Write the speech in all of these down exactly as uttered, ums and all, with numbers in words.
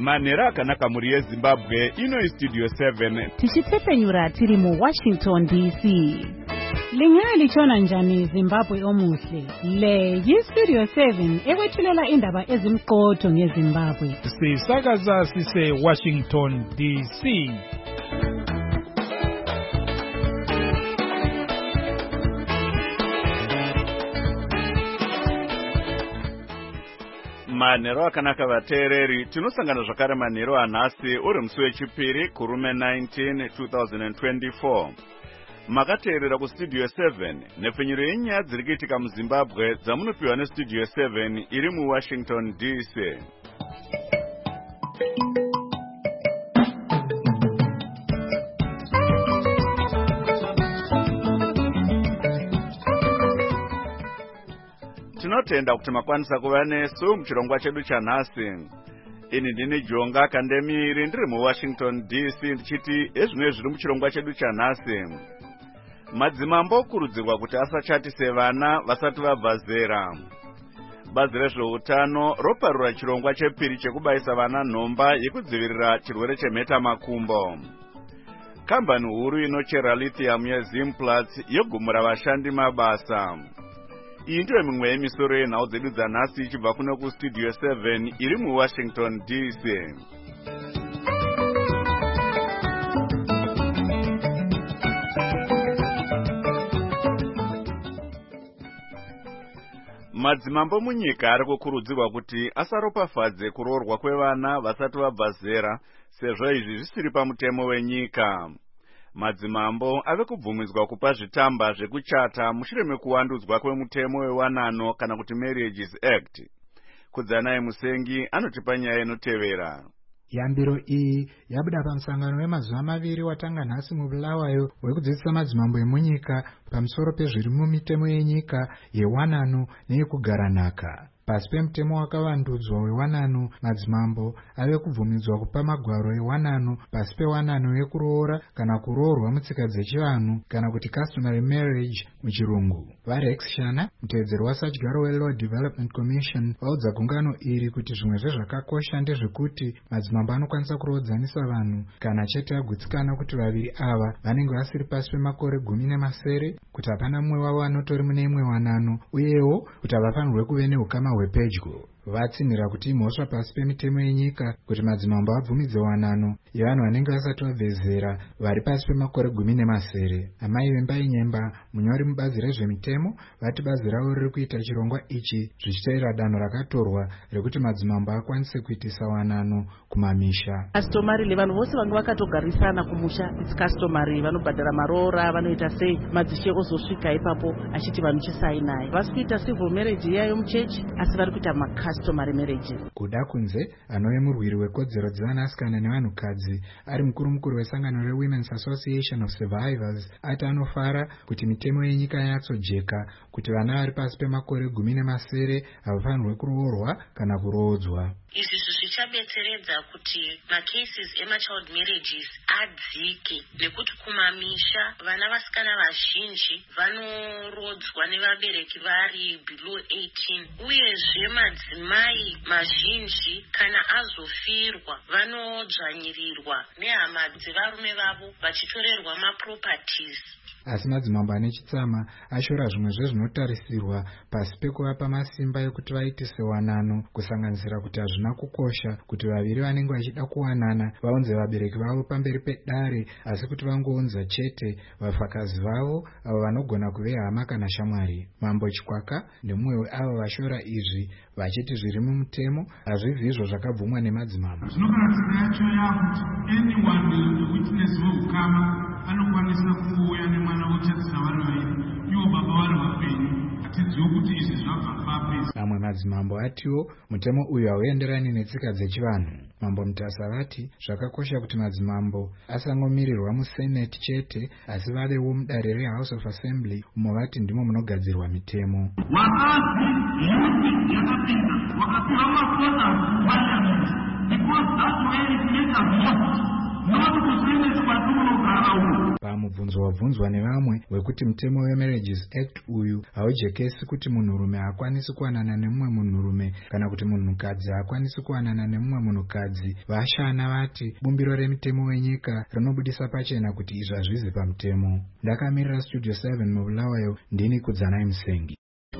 Manera akanaka muri yeZimbabwe ino iStudio seven. Tichipfepfenyura tiri mu Washington D C. Lingali chona njani Zimbabwe omuhle. Le yiStudio seven ekwethulela indaba ezimqotho ngeZimbabwe. Sisakaza sise Washington D C. Manero akanaka vateereri tinosangana zvakare manero anhasi uri musi wechipiri kurume nineteen twenty twenty-four. Makateerera kuStudio seven nepfenyuro yenyaya dziri kuitika muZimbabwe dzamunopiwa neStudio seven iri muWashington D C. Tinotenda kuti makwanisa kuva nesu muchirongwa chedu chanhasi. Ini ndini Jonga Kandemiri ndiri muWashington D C ndichiti ezvimwe zviri muchirongwa chedu chanhasi. Madzimambo okurudzirwa kuti asachatise vana vasati vabva zera. Bazi rezveutano roparura chirongwa chepiri chekubaisa vana nhomba yekudzivirira chirwere chemheta makumbo. Kambani huru inochera lithium yeZimplats yogumura vashandi mabasa. Iyi ndiyo mimwe yemisoro yenhau dzedu dzanhasi ichibva kuno kuStudio seven iri muWashington D C. Madzimambo munyika ari kukurudzirwa kuti asaropafadze kuroorwa kwevana vasati vabva zera sezvo izvi zvisiri pamutemo wenyika. Madzimambo ave kubvumidzwa kupa zvitamba zvekuchata mushure mekuwandudzwa kwemutemo wewanano kana kuti Marriages Act. Kudzanaye Musengi anotipa nyaya inotevera. Yambiro iyi yabuda pamusangano wemazuva maviri watanga nhasi muBulawayo wekudzidzisa madzimambo emunyika pamusoro pezviri mumitemo yenyika yewanano neyekugaranaka. Pasi pemutemo wakavandudzwa wewanano, madzimambo ave kubvumidzwa kupa magwaro ewanano pasi pewanano yekuroora kana kuroorwa mutsika dzechivanhu kana kuti customary marriage muchirungu. Varex Shana, mutevedzeri wasadyaro weLaw Development Commission, vaudza gungano iri kuti zvimwe zvezvakakosha ndezvekuti madzimambo anokwanisa kurodzanisa vanhu kana chete agutsikana kuti vaviri ava vanenge vasiri pasi pemakore gumi nemasere, kuti hapana mumwe wavo anotori mune imwe wanano, uyewo kuti havafanirwe kuve neukama hwepedyo. Vatsinira kuti imhosva pasi pemitemo yenyika kuti madzimambo abvumidze wanano yevanhu vanenge vasati vabve zera vari pasi pemakore gumi nemasere. Amai vemba yenyemba, munyori mubazi rezvemitemo, vati bazi ravo riri kuita chirongwa ichi zvichiteera danho rakatorwa rekuti madzimambo akwanise kuitisa wanano kumamisha. Customary vanhu vose vanga vakatogarisana kumusha, it's customary, vanobhadhara maroora, vanoita sei, madzishe ozosvika ipapo achiti vanhu chisainai. Vasi kuita civil marriage iyayo muchechi asi vari kuita customary marriages. Kuda kunze, anove murwiri wekodzero dzevanasikana nevanhukadzi ari mukuru mukuru wesangano reWomen's Association of Survivors ati anofara kuti mitemo yenyika yatsojeka kuti vana vari pasi pemakore gumi nemasere havafanirwe kuroorwa kana kuroodzwa. Izvi zvichabetseredza kuti macases emachild marriages adzike nekuti kumamisha vana vasikana vazhinji vanorodzwa nevabereki vari below eighteen, uyezve madzimai mazhinji kana azofirwa vanodzvanyirirwa nehama dzevarume vavo vachitorerwa maproperties. Asi madzimambo ane chitsama ashora zvimwe zvezvinotarisirwa pasi pekuvapa masimba ekuti vaitise wanano, kusanganisira kuti hazvina kukosha kuti vaviri vanenge vachida kuwanana vaunze vabereki vavo pamberi pedare, asi kuti vangounza chete vafakazi vavo avo vanogona kuve hama kana shamwari. Mambo Chikwaka ndemumwe weavo vashora izvi vachiti zviri mumutemo hazvibvizvo zvakabvumwa nemadzimambo. Zvinokaradzika yacho yakuti anyone witness weukama anokwanisa kuuya nemwana wochadzisa vari vaviri, ivo baba vari vapenyu. Hatidziwo kuti izvi zvabva papi. Mamwe madzimambo atiwo mutemo uyu hauenderani netsika dzechivanhu. Mambo Mutasa vati zvakakosha kuti madzimambo asangomirirwa muSenate chete asi vavewo mudare reHouse of Assembly umo vati ndimo munogadzirwa mitemo. Wakazi yuti yakapinda wakapiwa makosa parliament because that's where it makes a vote, not to Senate kwatunogara umo. pamubvunzo wabvunzwa nevamwe wekuti mutemo weMarriages Act uyu haujekesi kuti munhurume haakwanisi kuwanana nemumwe munhurume kana kuti munhukadzi haakwanisi kuwanana nemumwe munhukadzi, vashana vati bumbiro remitemo wenyika rinobudisa pachena kuti izvi hazvizi pamutemo. Ndakamirira Studio seven mubulawayo, ndini Kudzanai Musengi.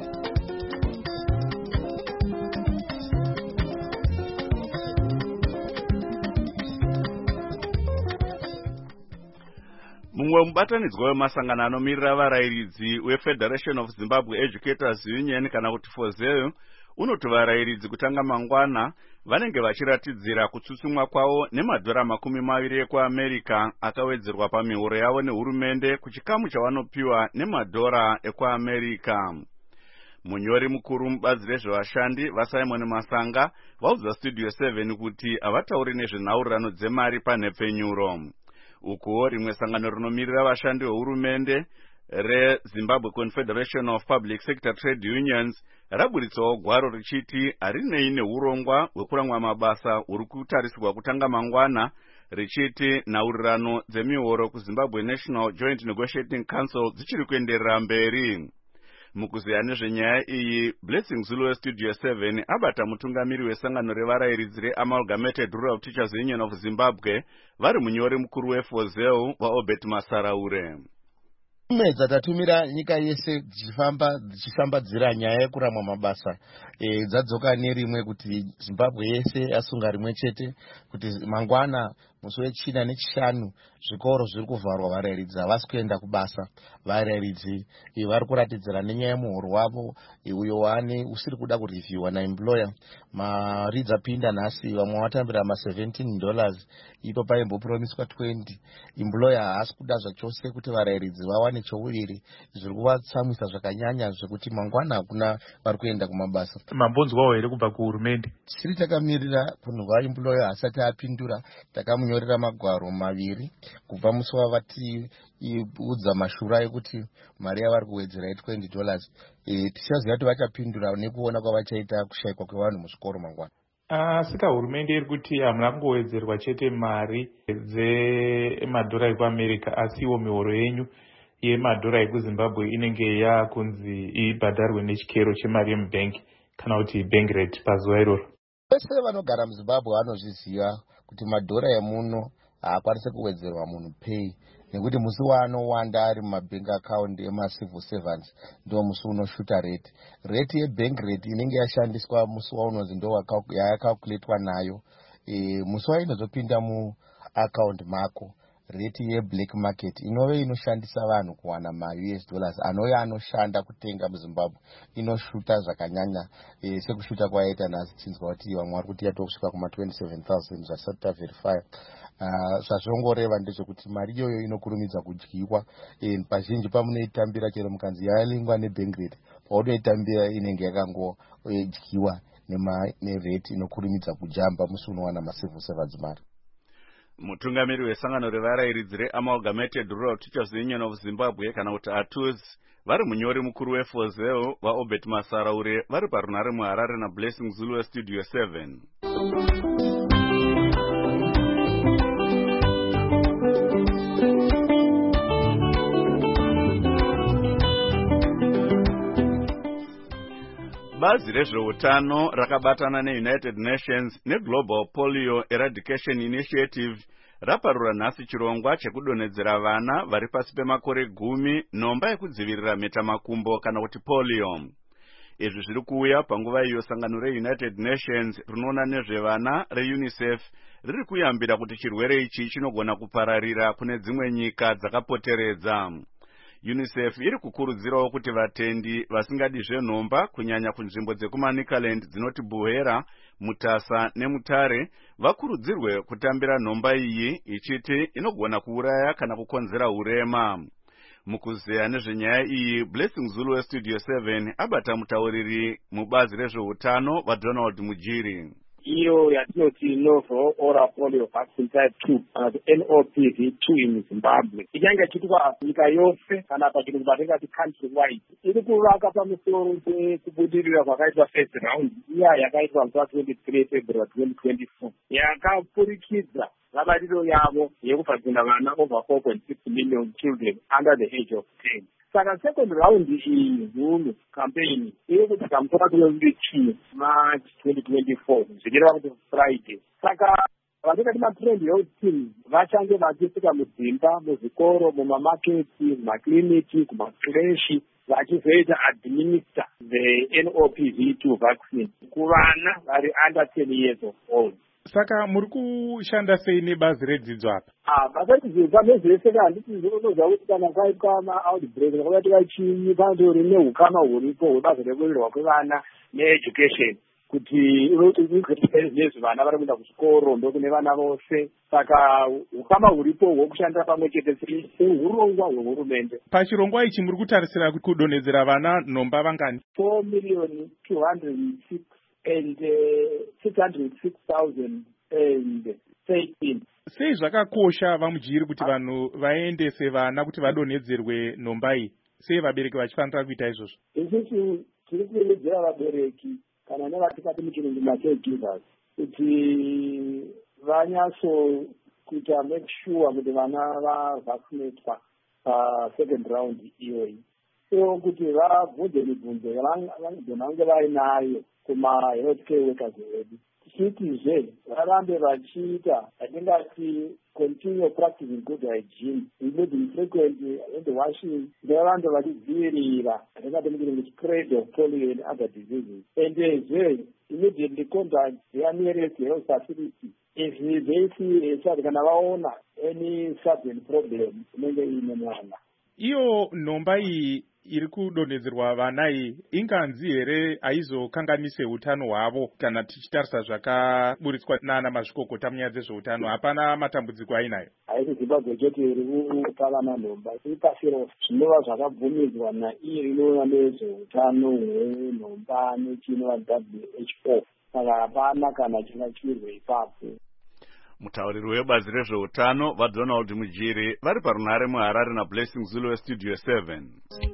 Mumwe mubatanidzwa wemasangano anomirira varayiridzi weFederation of Zimbabwe Educators Union kana kuti FOZEU unoti varayiridzi kutanga mangwana vanenge vachiratidzira kutsutsumwa kwavo nemadhora makumi maviri ekuAmerica akawedzerwa pamihoro yavo nehurumende kuchikamu chavanopiwa nemadhora ekuAmerica. Munyori mukuru mubazi rezvevashandi vaSimon Masanga vaudza Studio seven kuti havatauri nezvenhaurirano dzemari panhepfenyuro. Uko rimwe sangano rinomirira vashandi vehurumende reZimbabwe Confederation of Public Sector Trade Unions raburitsawo gwaro richiti harinei neurongwa hwekuramwa mabasa huri kutarisirwa kutanga mangwana, richiti nhaurirano dzemihoro kuZimbabwe National Joint Negotiating Council dzichiri kuenderera mberi. Mukuziya nezvenyaya iyi, Blessing Zulu Studio seven abata mutungamiri wesangano revarayiridzi reAmalgamated Rural Teachers Union of Zimbabwe vari munyori mukuru weFOZEU vaObert Masaraure. Mwedza tatumira nyika yese dzichifamba dzichifambadzira nyaya yekuramwa mabasa e, dzadzoka nerimwe kuti Zimbabwe yese asunga rimwe chete kuti mangwana musi wechina nechishanu zvikoro zviri kuvharwa, varayiridzi havasi kuenda kubasa. Varayiridzi e, vari kuratidzira nenyaya yemuhoro wavo e, uyo waane usiri kuda kurevhiwa naemployer. Mari dzapinda nhasi, vamwe vatambira ma seventeen dollars, ipo paimbopromiswa twenty. Employer haasi kuda zvachose kuti varayiridzi vawane chouviri, zviri kuvatsamwisa zvakanyanya zvekuti mangwana hakuna vari kuenda kumabasa. Mabonzwawo here kubva kuhurumende? Tiri takamirira kunhu vaemployer asati apindura, takamunyorera magwaro maviri kubva musi wavati udza mashura ekuti mari yavari kuwedzera twenty dollars. E, tichaziva kuti vachapindura nekuona kwavachaita kushayikwa kwevanhu muzvikoro mangwana. Asika hurumende iri kuti hamuna kungowedzerwa chete mari dzemadhora ekuAmerica, asiwo mihoro yenyu yemadhora ekuZimbabwe inenge yakunzi ibhadharwe nechikero chemari yemubhengi kana kuti bank rate pazuva iroro. Vese vanogara muZimbabwe vanozviziva kuti madhora emuno haakwanisi kuwedzerwa munhu pay, nekuti musi waanowanda ari mumabank account emacivil servants ndo musi unoshuta rate. Rate yebank rate inenge yashandiswa musi waunonzi ndo yakakuletwa nayo. E, musi wainozopinda muaccount mako, rate yeblack market inove inoshandisa vanhu kuwana ma-U S dollars anouya anoshanda kutenga muZimbabwe inoshuta zvakanyanya, e, sekushuta kwaita nhasi tinzwa kuti vamwe vari kuti yatokusvika kuma twenty-seven thousand zvasati taverify. Uh, zvazvongoreva ndezvekuti mari iyoyo inokurumidza kudyiwa. E, pazhinji pamunoitambira chero mukanzi yalingwa nebank rate, paunoitambira inenge yakangodyiwa nerate inokurumidza kujamba musi unowana macivil servants mari. Mutungamiri wesangano revarayiridzi reAmalgamated Rural Teachers Union of Zimbabwe kana kuti A T U Z vari munyori mukuru weFOZEU vaObert Masaraure vari parunare muHarare naBlessing Zulu Studio seven. Bazi rezveutano rakabatana neUnited Nations neGlobal Polio Eradication Initiative raparura nhasi chirongwa chekudonhedzera vana vari pasi pemakore gumi nhomba yekudzivirira mhetamakumbo kana kuti polio. Izvi zviri kuuya panguva iyo sangano reUnited Nations rinoona nezvevana reUNICEF riri kuyambira kuti chirwere ichi chinogona kupararira kune dzimwe nyika dzakapoteredza. UNICEF iri kukurudzirawo kuti vatendi vasingadi zvenhomba kunyanya kunzvimbo dzekuManicaland dzinoti Buhera, Mutasa neMutare vakurudzirwe kutambira nhomba iyi ichiti inogona kuuraya kana kukonzera urema. Mukuzeya nezvenyaya iyi, Blessing Zulu Studio seven abata mutauriri mubazi rezveutano vaDonald Mujiri. iyo yatinoti novel oral polio vaccine type two kana kuti N O P V two in Zimbabwe ichange ichiitwa nyika yose kana pachiri kubatingati country wide. Iri kuvaka pamusoro pekubudirira kwakaitwa first round iya yakaitwa nguva twenty-three February twenty twenty-four yakapurikidza rabatiro yavo yekuvhakina vana over four point six million children under the age of ten. Saka second round iyi huru campaign iri kutsika musoro two March twenty twenty-four zvichireva kuti Friday. Saka vatikati matrend health team vachange vachisvika mudzimba, muzvikoro, mumamaketi, mumakliniki, kumakreshi vachizoita administer the N O P V two vaccine kuvana vari under ten years of old. Saka muri kushanda sei nebazi redzidzo apa? Ah, basa redzidzo nezvese handiti zvinozwa kuti kana kwaitwa ma-outbreak kwakati vachinyi pandori neukama huripo hwebazi rekurirwa kwevana needucation kuti nezvi vana vari kuenda kuchikoro ndokune vana vose. Saka ukama huripo hwekushandira pamwe chete seurongwa hwehurumende. Pachirongwa ichi muri kutarisira kudonhedzera vana nhomba vangani? four million two hundred six and uh, six hundred six thousand and thirteen. Sei zvakakosha vamujiri kuti vanhu vaendese vana kuti vadonhedzerwe nhomba iyi? Sei vabereki vachifanira kuita izvozvo? Isusu tiri kuwedzera vabereki kana nevatikati muchirungu ma-caregivers kuti vanyaso kuita make sure kuti vana vavaccinatwa pasecond round iyoyi. So kuti vabvunze mibvunzo yavanogona kunge vainayo kuma-health care workers vedu. Tichitizve varambe vachiita atingati continue practicing good hygiene, including frequent hand washing, nevarambe vachidzivirira atingati muchirungu spread of polio and other diseases. Endezve immediately contact their nearest health facility if they see that kana vaona any sudden problem inenge ine mwana. Iyo nhomba iyi iri kudonhedzerwa vana iyi inganzi here aizokanganise utano hwavo? Kana tichitarisa zvakaburitswa nana mazvikokota munyaya dzezveutano, hapana matambudziko ainayo? Haisi Zimbabwe chete iri kupa vana nhomba, iri pasi rose zvinova zvakabvumidzwa naiyo inoona nezveutano hwenhomba nechinova W H O. Saka hapana kana chingachirwe ipapo. Mutauriri webazi rezveutano vaDonald Mujiri vari parunhare muHarare naBlessing Zulu weStudio seven.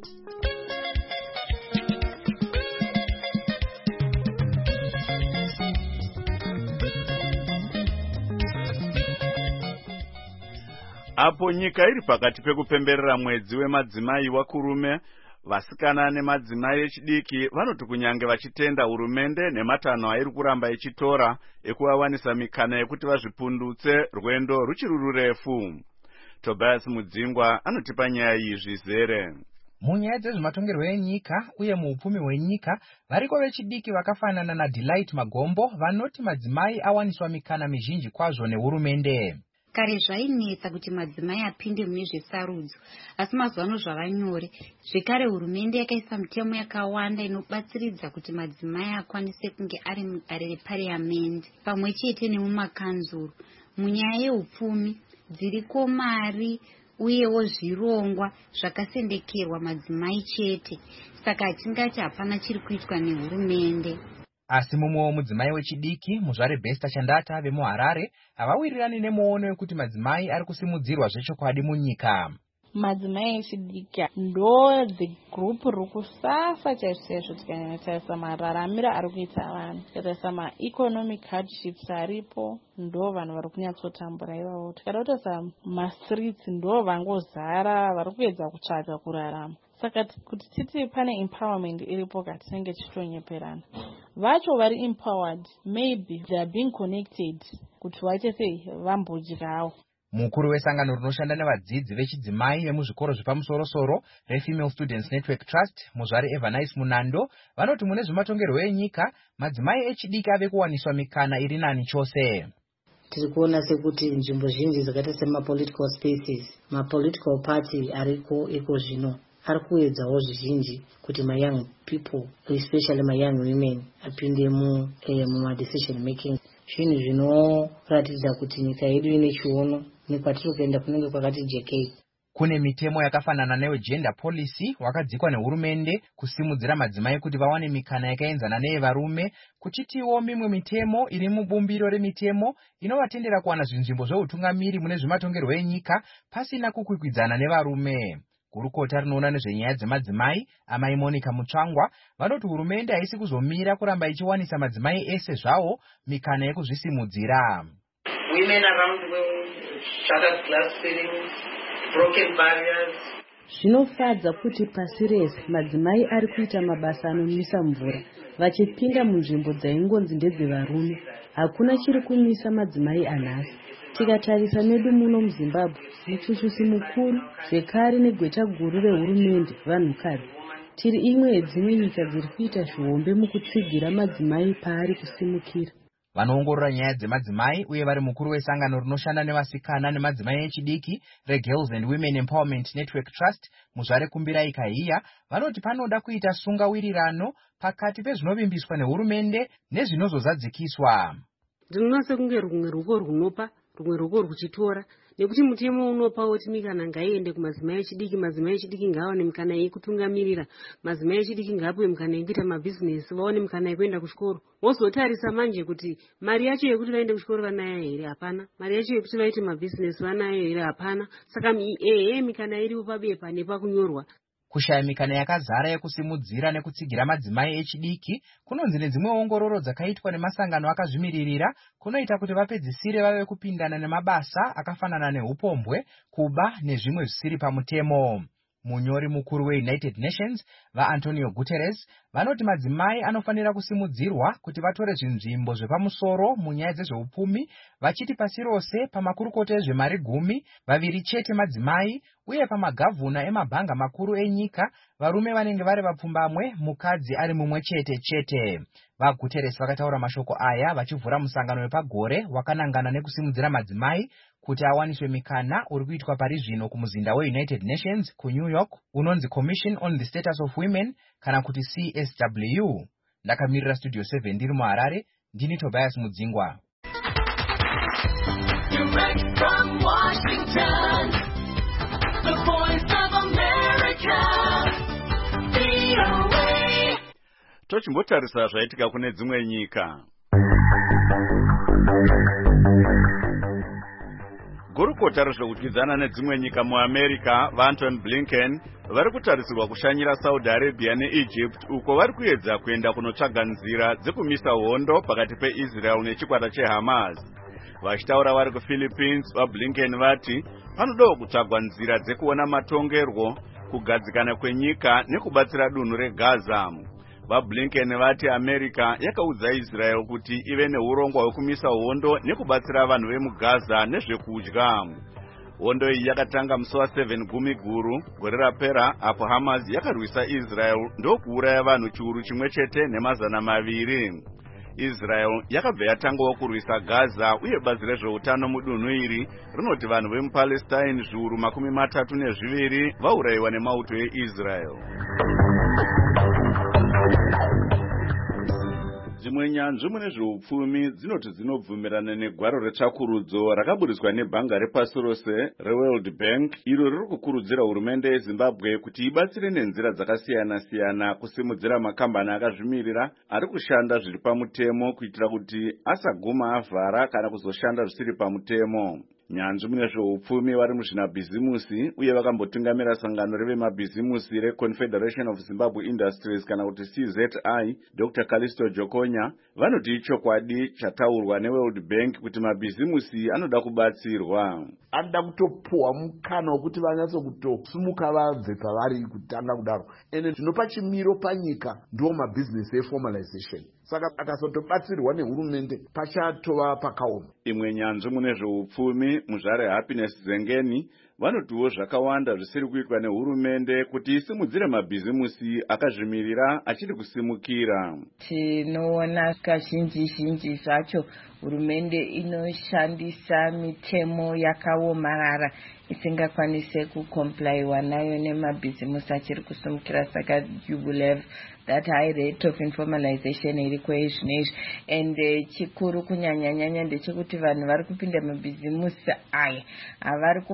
Apo nyika iri pakati pekupemberera mwedzi wemadzimai wakurume, vasikana nemadzimai echidiki vanoti kunyange vachitenda hurumende nematanho airi kuramba ichitora ekuvawanisa mikana yekuti vazvipundutse, rwendo ruchiri rurefu. Tobias Mudzingwa anotipa nyaya iyi zvizere. Munyaya dzezvematongerwo enyika uye muupfumi hwenyika, variko vechidiki vakafanana naDelight Magombo vanoti madzimai awaniswa mikana mizhinji kwazvo nehurumende. Kare zvainetsa kuti madzimai apinde mune zvesarudzo, asi mazuva zvava nyore. Zvekare hurumende yakaisa mitemo yakawanda inobatsiridza kuti madzimai akwanise kunge ari mugare repariamendi pamwe chete nemumakanzuru. Munyaya yeupfumi dziriko mari uyewo zvirongwa zvakasendekerwa madzimai chete, saka hatingati hapana chiri kuitwa nehurumende. Asi mumwe mudzimai wechidiki muzvare Besta Chandata vemuHarare havawirirani nemuono wekuti madzimai ari kusimudzirwa zvechokwadi munyika. Madzimai echidiki ndo the group riri kusasa chaizvo tikanyatarisa mararamiro ari kuita vanhu, tikatarisa ma-economic hardships aripo, ndo vanhu vari kunyatsotambura ivavo. Tikada kutarisa mastreets ndo vangozara vari kuedza kutsvaga kurarama. Saka kuti titi pane empowerment iripo katinenge tichitonyeperana. Vacho vari empowered, maybe they are being connected kuti vaite sei vambodyawo. Mukuru wesangano rinoshanda nevadzidzi vechidzimai vemuzvikoro zvepamusoro-soro reFemale Students Network Trust, muzvare Evanice Munando, vanoti mune zvematongerwo enyika madzimai echidiki ave kuwaniswa mikana iri nani chose. Tiri kuona sekuti nzvimbo zhinji dzakaita sema-political spaces, ma-political party ariko iko zvino ari kuedzawo zvizhinji kuti ma-young people, especially ma-young women, apinde mu eh, muma-decision making. Zvinhu zvinoratidza kuti nyika yedu ine chiono nekwatiri kuenda kunenge kwakati jekei. Kune mitemo yakafanana newe gender policy wakadzikwa nehurumende kusimudzira madzimai kuti vawane mikana yakaenzana neyevarume, kuchitiwo mimwe mitemo iri mubumbiro remitemo inovatendera kuwana zvinzvimbo zveutungamiri mune zvimatongerwo enyika pasina kukwikwidzana nevarume. Gurukota rinoona nezvenyaya dzemadzimai amai Monica Mutsvangwa vanoti hurumende haisi kuzomira kuramba ichiwanisa madzimai ese zvawo mikana yekuzvisimudzira. Women around the world, shattered glass ceilings, broken barriers. Zvinofadza kuti pasi rese madzimai ari kuita mabasa anomisa mvura vachipinda munzvimbo dzaingonzi ndedzevarume. Hakuna chiri kumisa madzimai anhasi. Tikatarisa medu muno muZimbabwe, muchuchusi mukuru zvekare negweta guru rehurumende vanhukadzi, tiri imwe yedzimwe nyika dziri kuita zvihombe mukutsigira madzimai paari kusimukira. Vanoongorora nyaya dzemadzimai uye vari mukuru wesangano rinoshanda nevasikana nemadzimai echidiki reGirls and Women Empowerment Network Trust muzvare Kumbirai Kahiya vanoti panoda kuita sungawirirano pakati pezvinovimbiswa nehurumende nezvinozozadzikiswa. Ndinoona sekunge rumwe ruoko runopa rumwe ruoko ruchitora, nekuti mutemo unopa kuti mikana ngaiende kumadzimai echidiki, madzimai echidiki ngaawane mikana yekutungamirira, madzimai echidiki ngaapuwe mikana yekuita mabhizinesi, vaone mikana yekuenda kuchikoro. Wozotarisa manje kuti mari yacho yekuti vaende kuchikoro vanayo here? Hapana. Mari yacho yekuti vaite mabhizinesi vanayo here? Hapana. Saka ehe mikana iripo pabepa nepakunyorwa. Kushaya mikana yakazara yekusimudzira nekutsigira madzimai echidiki kunonzi nedzimwe ongororo dzakaitwa nemasangano akazvimiririra kunoita kuti vapedzisire vave kupindana nemabasa akafanana neupombwe, kuba nezvimwe zvisiri pamutemo. Munyori mukuru weUnited Nations vaAntonio Guterres vanoti madzimai anofanira kusimudzirwa kuti vatore zvinzvimbo zvepamusoro munyaya dzezveupfumi, vachiti pasi rose pamakurukota ezvemari gumi vaviri chete madzimai uye pamagavhuna emabhanga makuru enyika varume vanenge vari vapfumbamwe, mukadzi ari mumwe chete chete. VaGuterres vakataura mashoko aya vachivhura musangano wepagore wakanangana nekusimudzira madzimai kuti awaniswe mikana uri kuitwa pari zvino kumuzinda weUnited Nations kuNew York unonzi Commission on the Status of Women kana kuti C S W. Ndakamirira Studio seven ndiri muHarare, ndini Tobias Mudzingwa. Direct from Washington, the voice of America, V O A. Tochimbotarisa zvaitika kune dzimwe nyika. Gurukota rezvekudyidzana nedzimwe nyika muAmerica vaAnthony Blinken vari kutarisirwa kushanyira Saudi Arabia neEgypt uko vari kuedza kuenda kunotsvaga nzira dzekumisa hondo pakati peIsrael nechikwata cheHamas. Vachitaura vari kuPhilippines, vaBlinken vati panodawo kutsvagwa nzira dzekuona matongerwo, kugadzikana kwenyika nekubatsira dunhu reGaza. VaBlinken vati America yakaudza Israel kuti ive neurongwa hwekumisa hondo nekubatsira vanhu vemuGaza nezvekudya. Hondo iyi yakatanga musi wa7 gumi guru gore rapera apo Hamas yakarwisa Israel ndokuuraya vanhu chiuru chimwe chete nemazana maviri. Israel yakabva yatangawo kurwisa Gaza uye bazi rezveutano mudunhu iri rinoti vanhu vemuPalestine zviuru makumi matatu nezviviri vaurayiwa nemauto eIsrael. Dzimwe nyanzvi mune zveupfumi dzinoti dzinobvumirana negwaro retsvakurudzo rakaburiswa nebhanga repasi rose reWorld Bank iro riri kukurudzira hurumende yeZimbabwe kuti ibatsire nenzira dzakasiyana-siyana kusimudzira makambani akazvimirira ari kushanda zviri pamutemo kuitira kuti asaguma avhara kana kuzoshanda zvisiri pamutemo. Nyanzvi mune zveupfumi vari muzvinabhizimusi uye vakambotungamira sangano revemabhizimusi reConfederation of Zimbabwe Industries kana kuti C Z I, Doctor Callisto Jokonya vanoti ichokwadi chataurwa neWorld Bank kuti mabhizimusi anoda kubatsirwa. Anoda kutopuwa mukana wekuti vanyatso kutosimuka vabve pavari kutanga kudaro. Ene zvinopa chimiro panyika ndiwo mabhizinesi eformalization. Saka akazotobatsirwa nehurumende pachatova pakaoma. Imwe nyanzvi mune zveupfumi muzvare Happiness Zengeni vanotiwo zvakawanda zvisiri kuitwa nehurumende kuti isimudzire mabhizimusi akazvimirira achiri kusimukira. Tinoona kazhinji zhinji zvacho hurumende inoshandisa mitemo yakaomarara isingakwanise kukomplaiwa nayo nemabhizimusi achiri kusimukira. Saka you will have that high rate of informalization iriko izvinezvi, and chikuru kunyanya nyanya ndechekuti vanhu vari kupinda mabhizimusi aya havari kupinda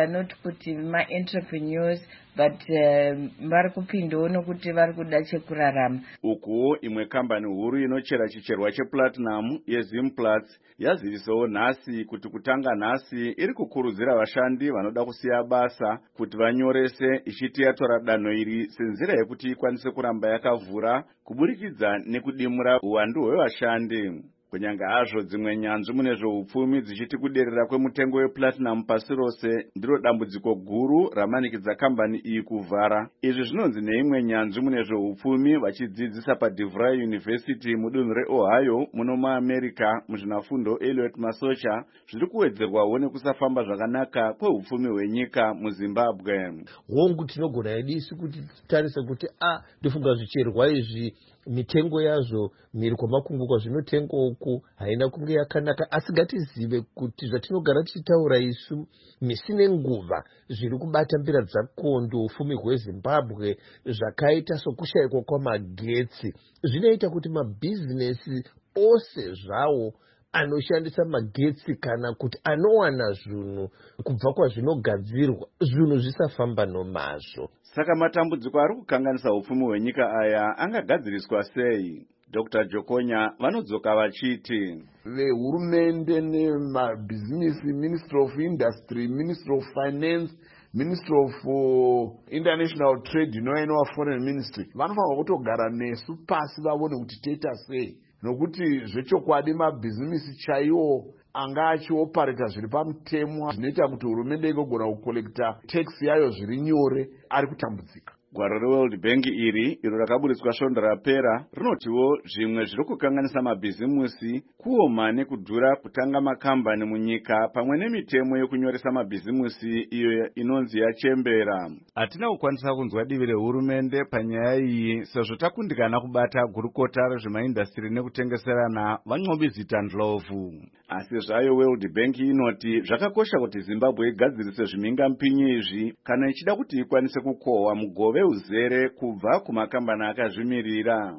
not kuti ma-entrepreneurs but vari kupindawo nokuti vari kuda chekurarama. Uku imwe kambani huru inochera chicherwa cheplatinum yeZimplats yazivisawo nhasi kuti kutanga nhasi iri kukurudzira vashandi vanoda kusiya basa kuti vanyorese, ichiti yatora danho iri senzira yekuti ikwanise kuramba yakavhura kuburikidza nekudimura uwandu hwevashandi. Kunyanga hazvo dzimwe nyanzvi mune zveupfumi dzichiti kuderera kwemutengo weplatinum pasi rose ndiro dambudziko guru ramanikidza kambani iyi kuvhara. Izvi zvinonzi neimwe nyanzvi mune zveupfumi vachidzidzisa paDeVry University mudunhu reOhio muno muAmerica muzvinafundo Elliot Masocha zviri kuwedzerwawo nekusafamba zvakanaka kweupfumi hwenyika muZimbabwe. Hongu tinogona hedisi kuti tarise kuti a ndofunga zvicherwa izvi mitengo yazvo miri kwamakunguka zvinotengwa uku haina kunge yakanaka, asi ngatizive kuti zvatinogara tichitaura isu misi nenguva zviri kubata mbira dzakondo ufumi hweZimbabwe zvakaita sokushayikwa kwamagetsi zvinoita kuti mabhizinesi ose zvawo anoshandisa magetsi kana kuti anowana zvinhu kubva kwazvinogadzirwa zvinhu zvisafamba nomazvo. Saka matambudziko ari kukanganisa upfumi hwenyika aya angagadziriswa sei? Doctor Jokonya vanodzoka vachiti vehurumende nemabhizinisi, Ministry of Industry, Ministry of Finance, Ministry of uh, International Trade, inowa Foreign Ministry, vanofanira kutogara nesu pasi vavone kuti toita sei, nokuti zvechokwadi mabhizinisi chaiwo anga achioparata zviri pamutemo zvinoita kuti hurumende igogona kukolekta tax yayo zviri nyore ari kutambudzika. Gwaro reWorld Bank iri iro rakaburitswa svondo rapera rinotiwo zvimwe zviri kukanganisa mabhizimusi kuoma nekudhura kutanga makambani munyika pamwe nemitemo yokunyoresa mabhizimusi iyo inonzi yachembera. Hatina kukwanisa kunzwa divi rehurumende panyaya iyi sezvo takundikana kubata gurukota rezvemaindastri nekutengeserana vaNcobizita Ndlovu. Asi zvayo World Bank inoti zvakakosha kuti Zimbabwe igadzirise zvimhingamupinyi izvi kana ichida kuti ikwanise kukohwa mugove uzere kubva kumakambani akazvimirira.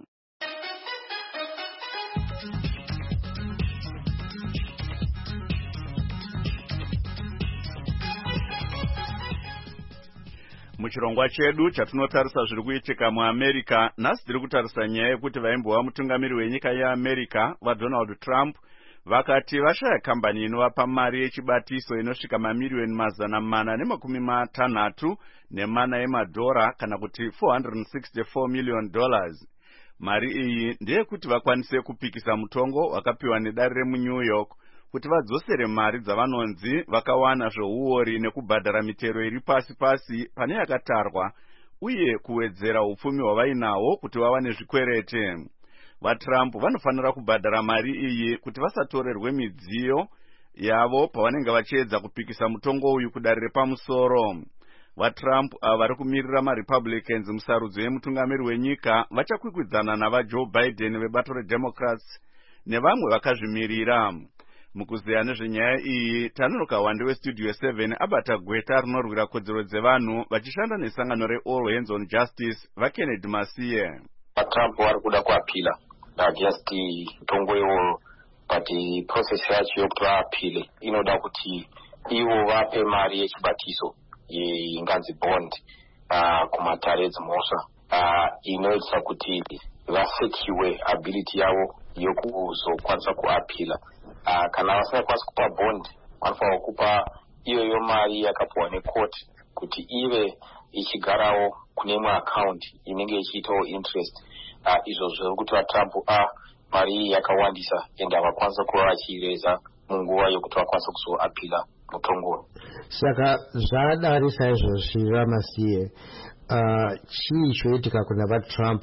Muchirongwa chedu chatinotarisa zviri kuitika muAmerica, nhasi tiri kutarisa nyaya yekuti vaimbova mutungamiri wenyika yeAmerica vaDonald Trump vakati vashaya kambani inovapa mari yechibatiso inosvika mamiriyoni mazana mana nemakumi matanhatu nemana emadhora kana kuti four hundred sixty-four million dollars. Mari iyi ndeyekuti vakwanise kupikisa mutongo wakapiwa nedare remuNew York kuti vadzosere mari dzavanonzi vakawana zvouori nekubhadhara mitero iri pasi pasi pane yakatarwa uye kuwedzera upfumi hwavainahwo kuti vawane zvikwerete. VaTrump vanofanira kubhadhara mari iyi kuti vasatorerwe midziyo yavo pavanenge vachiedza kupikisa mutongo uyu kudare repamusoro. VaTrump ava vari kumirira maRepublicans musarudzo yemutungamiri wenyika vachakwikwidzana navaJoe Biden vebato reDemocrats nevamwe vakazvimirira. Mukuzeya nezvenyaya iyi tanuruka wande weStudio seven abata gweta rinorwira kodzero dzevanhu vachishanda nesangano reAll Hands on Justice vaKennedy Masiye. Trump vari kuda kuapila just mutongo iwoyo but process yacho yokuti vaapile inoda kuti ivo vape mari yechibatiso inganzi bond uh, kumatare edzimhosva uh, inoitisa kuti vasekiwe ability yavo yokuzokwanisa kuapila. Uh, kana vasingakwanisi kupa bond vanofanira kupa iyoyo mari yakapiwa nekoti kuti ive ichigarawo kune imwe akaunti inenge ichiitawo interest. Uh, izvo zviri kuti vaTrump a mari iyi yakawandisa ende havakwanisa kuva vachiireza munguva yokuti vakwanisa kuzoapila mutongo. Saka zvadari saizvozvi Masiye, uh, chii choitika kuna vaTrump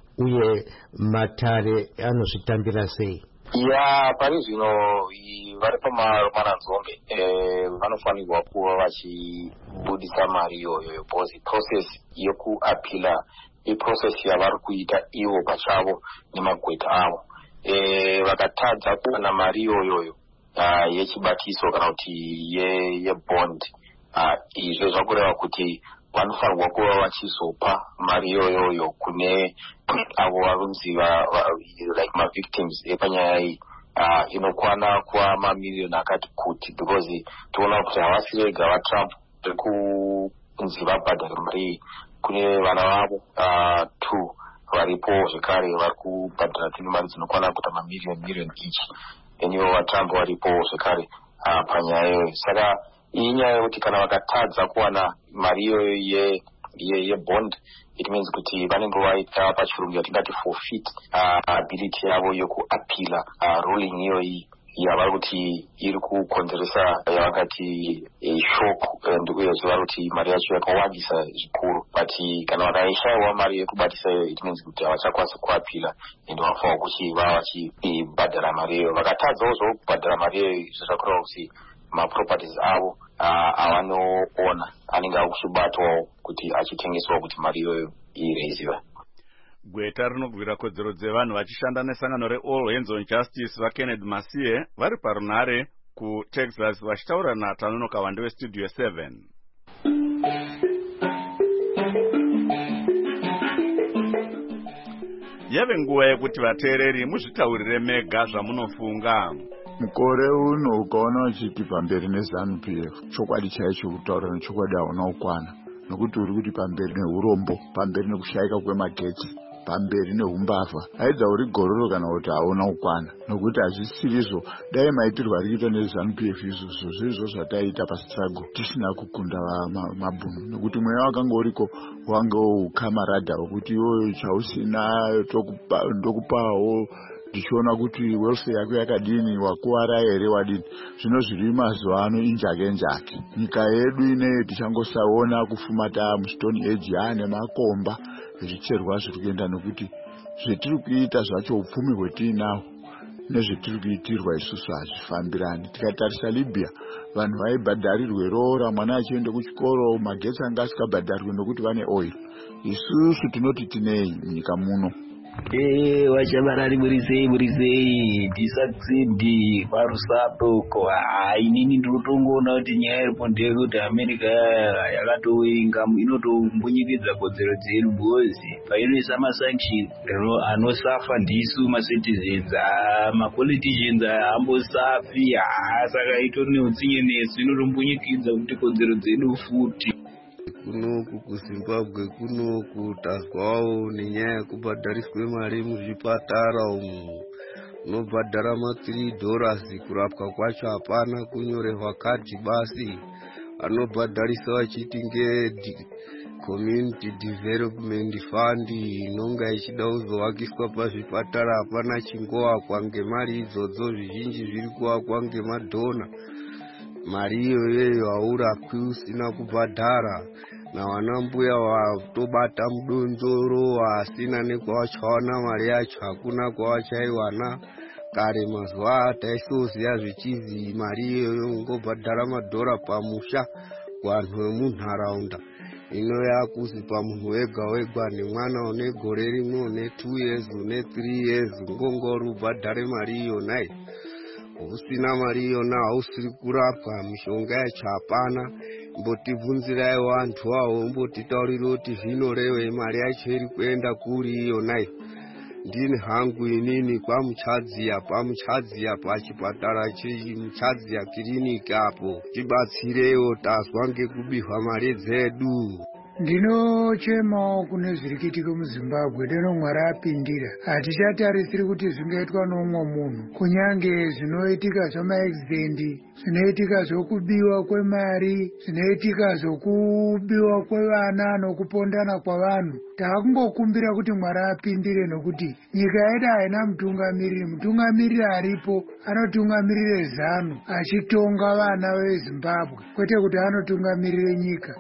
uye matare anozvitambira sei? Ya pari zvino vari pamaranzombe eh, vanofanirwa kuva vachibudisa mari iyoyo because process yokuapila iprocess yavari kuita ivo pachavo nemagweta avo. Eh, vakatadza kuwana mari iyoyoyo uh, yechibatiso kana kuti yebond uh, izvo zvakureva kuti vanofanirwa kuva vachizopa mari iyoyoyo kune avo varunzi like mavictims epanyaya iyi uh, inokwana kuva mamiliyoni akati kuti because toona kuti havasi vega vaTrump zviri kunzi vabhadhare mari kune vana vavo uh, two varipo zvekare vari kubhadhara dzimwe mari dzinokwana kuita mamiliyoni miliyoni each enivo vatrump varipo zvekare uh, panyaya iyoyo. Saka iyi nyaya yekuti kana vakatadza kuwana mari iyoyo yebond it means kuti vanenge vaita pachirungu yatingati forfeit uh, ability yavo yokuapila uh, ruling iyoyi yavari kuti iri kukonzeresa yavakati shock and uyezve vari kuti mari yacho yakawandisa zvikuru but kana vakaishayiwa mari yekubatisa it means kuti havachakwanisi kuapila ende vafanwa kuti vava vachibhadhara mari iyoyo. Vakatadzawo zvo kubhadhara mari iyoyo zvichakureva kuti maproperties avo avanoona anenge akuchibatwawo kuti achitengeswa kuti mari iyoyo ireiziwa. Gweta rinogwira kodzero dzevanhu vachishanda nesangano reAll Hands on Justice vaKenneth Masie vari parunare kuTexas vachitaura naTanonoka Wande weStudio seven. Yave nguva yekuti vateereri muzvitaurire mega zvamunofunga. Mukore uno ukaona uchiti pamberi neZANU P F chokwadi chaicho kutaura nechokwadi hauna kukwana nokuti uri kuti pamberi neurombo, pamberi nekushayika kwemagetsi, pamberi nehumbavha, aidza uri gororo kana kuti hauna kukwana nokuti hazvisirizvo dai maitirwa rikuita neZANU P F izvozvo zvirizvo zvataita pastruggle tisina kukunda mabhunu nokuti mweya wakanga uriko wange ukamaradha wokuti iwoyo chausina ndokupawo ndichiona kuti welfare yako yakadini, wakuwara here wadini. Zvino zviri mazuva ano injake njake. Nyika yedu ineyo tichangosaona kufumata mustone age yaane makomba zvicherwa zviri kuenda nokuti zvetiri kuita zvacho upfumi hwetiinawo nezvetiri kuitirwa isusu hazvifambirani. Tikatarisa Libya vanhu vaibhadharirwe roora mwana achienda kuchikoro magetsi anga asikabhadharirwe nokuti vane oil. Isusu tinoti tinei munyika muno. Eh, wachabarari burisei burisei disacceed parusapo ko inini ndinotongoona kuti nyaya iripo ndeyekuti America yakatoinga inotombunyikidza kodzero dzedu bozi painoisa masanction anosafa ndisu macitizens mapoliticians ambosafi saka itori neutsinye nesu inotombunyikidza kuti kodzero dzedu futi. Kunoku kuZimbabwe kunoku tazwawo nenyaya yekubhadhariswe mari muzvipatara umu. Unobhadhara ma three dollars kurapwa kwacho hapana, kunyorerwa kadi basi. Anobhadharisa vachiti nge community development fund inonga ichida kuzovakiswa pazvipatara hapana chingowakwa ngemari idzodzo, zvizhinji zviri kuvakwa ngemadhona. Mari iyoyo haurapwi usina kubhadhara. Na wana mbuya watobata mudonzoro asina nekwawachawana mari yacho hakuna kwawachaiwana. Kare mazuva taisoziva zvichizi mari iyoyo ngobhadhara madhora pamusha kuvanhu vemunharaunda. Ino yakuzi pamunhu wega wega nemwana une gore rimwe une two years une three years ngongori ubhadhare mari iyonayo. Usina mari iyona hausiri kurapwa, mishonga yacho hapana. Mbotibvunzirai vantu avo mbotitaurira kuti zvinoreva mari yacho iri kuenda kuri iyonayo. Ndini hangu inini pamuchadziya pamuchadziya pachipatara chemuchadziya kiriniki apo tibatsirewo tazwa ngekubiwa mari dzedu. Ndinochemawo kune zviri kuitika muZimbabwe deno Mwari apindira. Hatichatarisiri kuti zvingaitwa nomumwe munhu, kunyange zvinoitika zvamaaccident, zvinoitika zvokubiwa kwemari, zvinoitika zvokubiwa kwevana nokupondana kwavanhu. Taakungokumbira kuti Mwari apindire nokuti nyika yedu haina mutungamiriri. Mutungamiriri aripo anotungamirire ZANU achitonga vana veZimbabwe, kwete kuti anotungamirire nyika.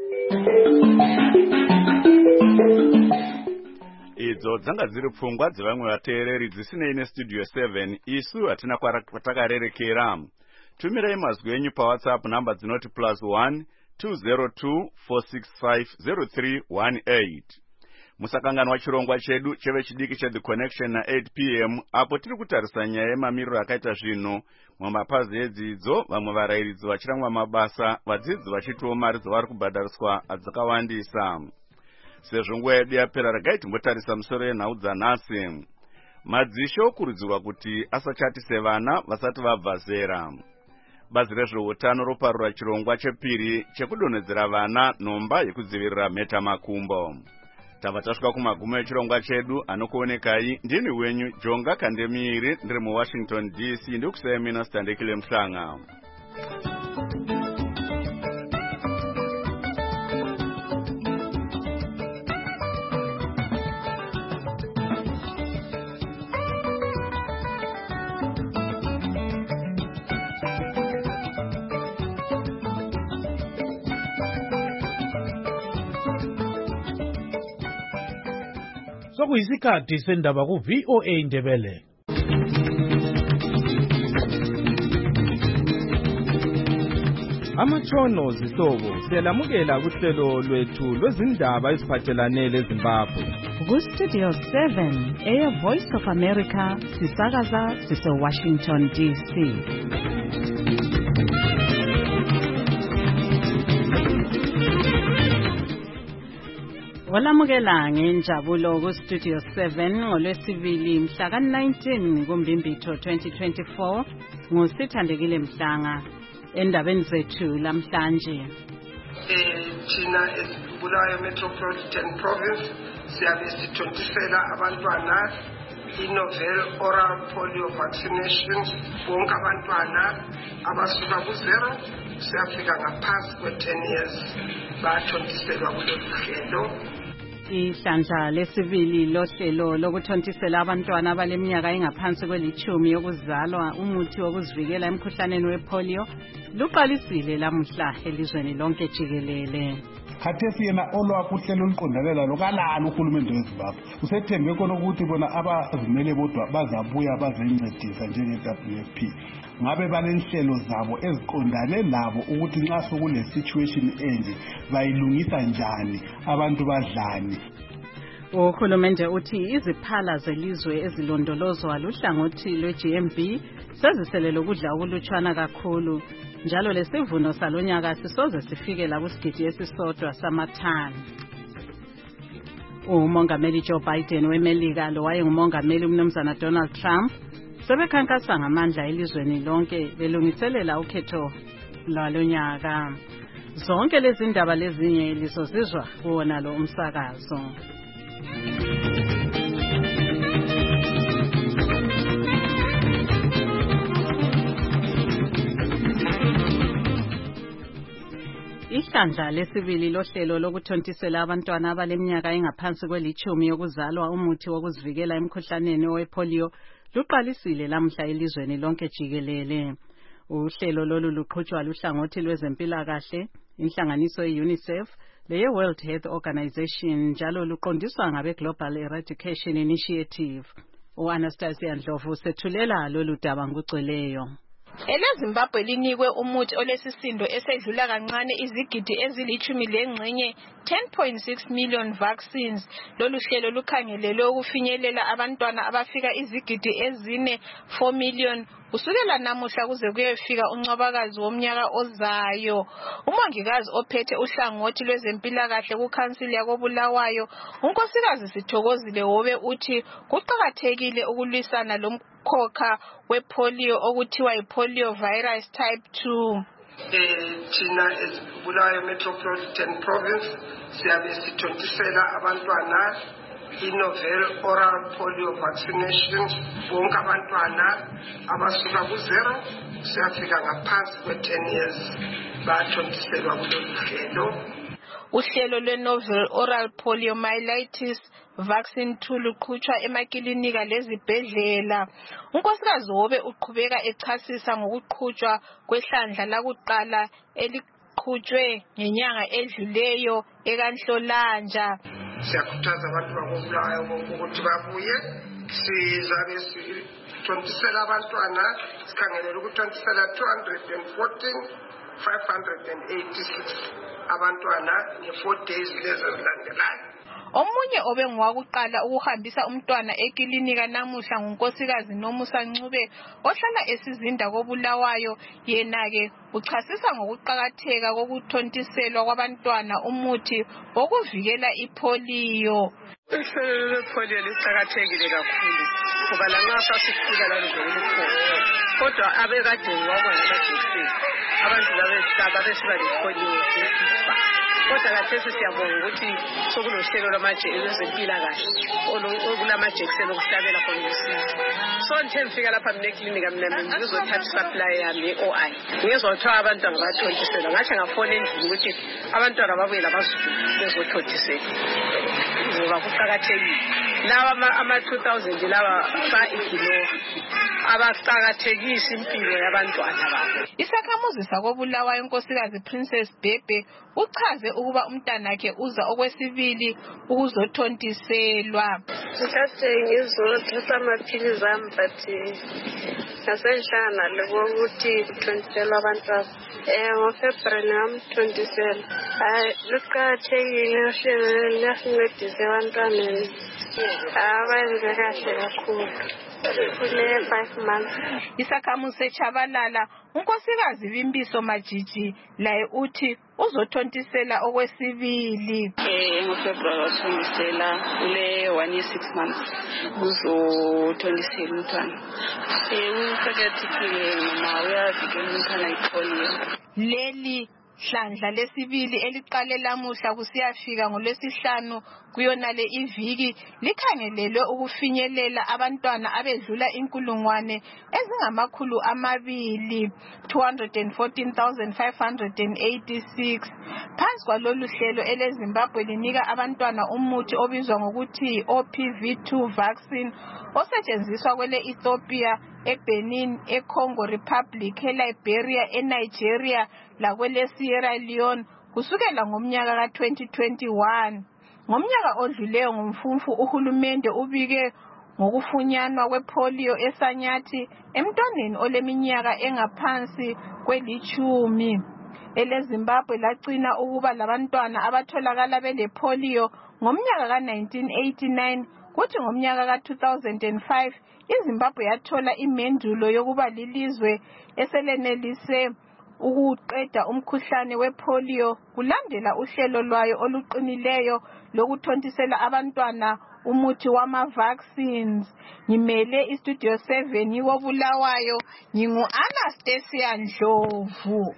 Idzo dzanga dziri pfungwa dzevamwe vateereri dzisinei neStudio seven. Isu hatina kwatakarerekera. Tumirai mazwi enyu paWhatsApp namba dzinoti plus one two zero two four six five zero three one eight. Musakanganwa chirongwa chedu cheve chidiki cheThe Connection na eight p m apo tiri kutarisa nyaya yemamiriro akaita zvinhu mumapazi edzidzo, vamwe varairidzi vachirangwa mabasa, vadzidzi vachitiwo mari dzavari kubhadhariswa dzakawandisa. Sezvo nguva yedu yapera, regai timbotarisa musoro yenhau dzanhasi. Madzishe okurudzirwa kuti asachati sevana vasati vabva zera. bazi rezveutano roparura chirongwa chepiri chekudonhedzera vana nhomba yekudzivirira mhetamakumbo. Tava tasvika kumagumo echirongwa chedu. Anokuonekai ndini wenyu Jonga Kandemiri, ndiri muWashington D C, ndikusaya mina Standekile Mhlanga. Sokuyisikhathi sendaba ku V O A Ndebele. Amatshono zihlobo siyalamukela kuhlelo lwethu lwezindaba eziphathelane leZimbabwe. Ku Studio seven, Air Voice of America, sisakaza sise Washington D C. Olamukela ngenjabulo ku Studio seven ngolwesibili mhla ka nineteen kuMbimbitho twenty twenty-four nguSithandekile Mhlanga. Endabeni zethu lamhlanje, eh thina eBulawayo Metropolitan Province siyabe sithontisela abantwana i-novel oral polio vaccination bonke abantwana abasuka ku zero siyafika ngaphansi kwe ten years bathontiselwa kulolu hlelo. Ihlandla lesibili lohlelo lokuthontisela abantwana abaleminyaka engaphansi kwelithumi yokuzalwa umuthi wokuzivikela emkhuhlaneni wepolio luqalisile lamuhla elizweni lonke jikelele. Khathesi yena olwakho uhlelo oluqondalela lokalalo uhulumende weZimbabwe usethembe khona ukuthi bona abazimele bodwa bazabuya bazencedisa njenge-W F P. Ngabe banenhlelo zabo eziqondane labo ukuthi nxa sokule situation enje bayilungisa njani, abantu badlani. Uhulumende uthi iziphala zelizwe ezilondolozwa luhlangothi lwe-G M B seziselele ukudla okulutshwana kakhulu, njalo lesivuno salonyaka sisoze sifike la kusigidi esisodwa samathani. Umongameli Joe Biden weMelika lo wayengumongameli uMnumzana Donald Trump sebekhankasa ngamandla elizweni lonke belungiselela ukhetho lwalonyaka. Zonke lezi ndaba lezinye lizozizwa kuwona lo umsakazo. Ihlandla lesibili lohlelo lokuthontisela abantwana abaleminyaka engaphansi kwelithumi yokuzalwa umuthi wokuzivikela emkhuhlaneni wepolio luqalisile lamhla elizweni lonke jikelele. Uhlelo lolu luqhutshwa luhlangothi lwezempilakahle, inhlanganiso ye-UNICEF leye-World Health Organization, njalo luqondiswa ngabe-Global Eradication Initiative. U-Anastasia Ndlovu sethulela lolu daba ngokugcweleyo. EleZimbabwe linikwe umuthi olesisindo esedlula kancane izigidi ezilithumi lengxenye ten point six million vaccines. Lolu hlelo lukhangelelwe ukufinyelela abantwana abafika izigidi ezine four million kusukela namuhla kuze kuyefika uNcwabakazi womnyaka ozayo. Umongikazi ophethe uhlangothi lwezempilakahle kukhansili yakoBulawayo, uNkosikazi Sithokozile Hobe, uthi kuqakathekile ukulwisana lo khokha wepolio okuthiwa yipolio virus type two. Eh thina eBulawayo Metropolitan Province siyabe sithontisela abantwana i-novel oral polio vaccination bonke abantwana abasuka ku zero siyafika ngaphansi kwe ten years bathontiselwa kulolu hlelo. Uhlelo lwe-novel oral poliomyelitis vaccine two luqhutshwa emakilinika lezibhedlela. Unkosikazi Hobe uqhubeka echasisa ngokuqhutshwa kwehlandla lakuqala eliqhutshwe ngenyanga edluleyo ekanhlolanja. Siyakhuthaza abantu bakoBulawayo ukuthi babuye sizabe sithontisela abantwana sikhangelela ukuthontisela two hundred fourteen five hundred eighty-six abantwana nge-four days lezi ezilandelayo. Omunye obengowakuqala ukuhambisa umntwana ekilinika namuhla ngunkosikazi Nomusa Ncube ohlala esizinda koBulawayo. Yena-ke uchasisa ngokuqakatheka kokuthontiselwa kwabantwana umuthi wokuvikela ipolio. Ihlelo lepolio liqakathekile kakhulu ngoba lanxa sasifika laluzolukhona kodwa abekade wabona amajekiseni abantu babehlaba besiba lepolio zesifa kodwa kathesi siyabonga ukuthi sokulohlelo lwezempilakahle okulamajekiseni okuhlabela khona usizo. So nje ngifika lapha mne eklinika mina ngizothatha supply yami ye-O I ngizothiwa abantwana bathontiselwa ngathi ngafona endlini ukuthi abantwana babuye labazukulu bezothontiselwa ngoba kuqakathekile lawa ama-two thousand lawa ba-ignore abaqakathekisa impilo yabantwana babo. Isakhamuzi sakobulawayo unkosikazi Princess Bhebhe uchaze ukuba umntanakhe uza okwesibili ukuzothontiselwa. Ngithathe ngizothatha amaphilisi ami but ngasenhlangana lokuthi kuthontiselwa abantwana. Um ngoFebruary ngamthontisela. Hayi luqakathekile uhlelo liyasincedisa ebantwaneni. Abenze kahle kakhulu. Kule five months. Isakhamuzi seChabalala unkosikazi Vimbiso Majiji laye uthi uzothontisela okwesibili. Eh ngoFebruary wathontisela kule one year six months uzothontisela umntwana. Eh uqakathekile ngoba uyavikela umntwana ipolio. Leli hlandla lesibili eliqale lamuhla kusiyafika ngolwesihlanu kuyonale iviki likhangelelwe ukufinyelela abantwana abedlula inkulungwane ezingamakhulu amabili two hundred fourteen thousand five hundred eighty-six. Phansi kwalolu hlelo eleZimbabwe linika abantwana umuthi obizwa ngokuthi O P V two vaccine osetshenziswa kwele Ethiopia, eBenin, eCongo Republic, eLiberia, eNigeria lakwele Sierra Leone kusukela ngomnyaka ka twenty twenty-one. Ngomnyaka odluleyo ngomfumfu uhulumende ubike ngokufunyanwa kwepolio eSanyathi emntwaneni oleminyaka engaphansi kwelitshumi. EleZimbabwe lagcina ukuba labantwana abatholakala belepolio ngomnyaka ka nineteen eighty-nine kuthi ngomnyaka ka two thousand five iZimbabwe yathola imendulo yokuba lilizwe eselenelise ukuqeda umkhuhlane wepolio kulandela uhlelo lwayo oluqinileyo lokuthontisela abantwana umuthi wama vaccines. Ngimele istudio seven yobulawayo ngingu Anastasia Ndlovu.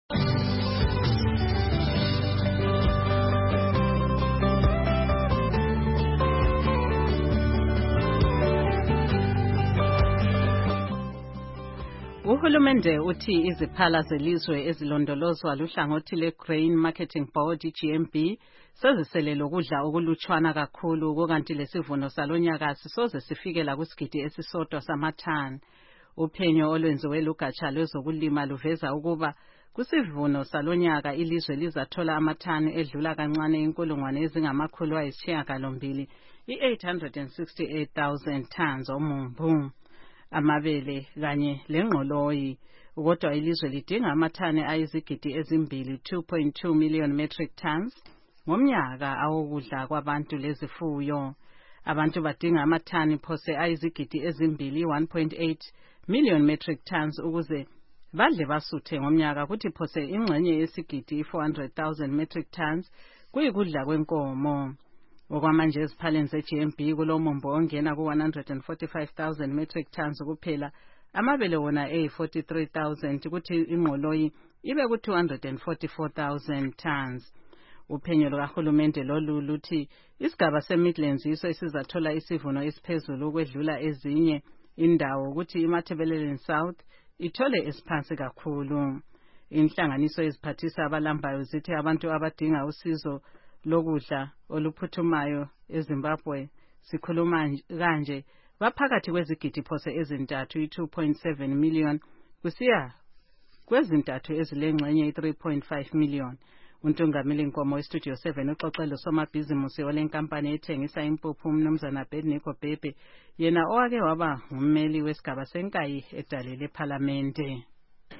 Uhulumende uthi iziphala zelizwe ezilondolozwa luhlangothi le-Grain Marketing Board G M B seziselele ukudla okulutshwana kakhulu kukanti lesivuno salonyaka sisoze sifikela kusigidi esisodwa samathani. Uphenyo olwenziwe lugatsha lwezokulima luveza ukuba kusivuno salonyaka ilizwe lizathola amathani edlula kancane inkulungwane ezingamakhulu ayisishiyagalombili i-eight hundred sixty-eight thousand tons omumbu. Amabele kanye lengqoloyi kodwa ilizwe lidinga amathani ayizigidi ezimbili two point two million metric tons ngomnyaka awokudla kwabantu lezifuyo. Abantu badinga amathani phose ayizigidi ezimbili one point eight million metric tons ukuze badle basuthe ngomnyaka kuthi phose ingxenye yesigidi four hundred thousand metric tons kuyikudla kwenkomo. Okwamanje eziphaleni ze-G M B kulomumbo ongena ku one hundred forty-five thousand metric tons kuphela, amabele wona e forty-three thousand kuthi ingqoloyi ibe ku two hundred forty-four thousand tons. Uphenyo lukahulumende lolu luthi isigaba se-Midlands yiso esizathola isivuno esiphezulu ukwedlula ezinye indawo ukuthi iMatabeleland South ithole esiphansi kakhulu. Inhlanganiso eziphathisa abalambayo zithi abantu abadinga usizo lokudla oluphuthumayo eZimbabwe sikhuluma kanje baphakathi kwezigidi phose ezintathu i two point seven million kusiya kwezintathu ezilengxenye i three point five million. Untungameli Nkomo weStudio seven uxoxelo somabhizimusi olenkampani ethengisa impuphu umnumzana Bedniko Bhebhe yena owake waba ngummeli wesigaba senkayi edalele eParliamente.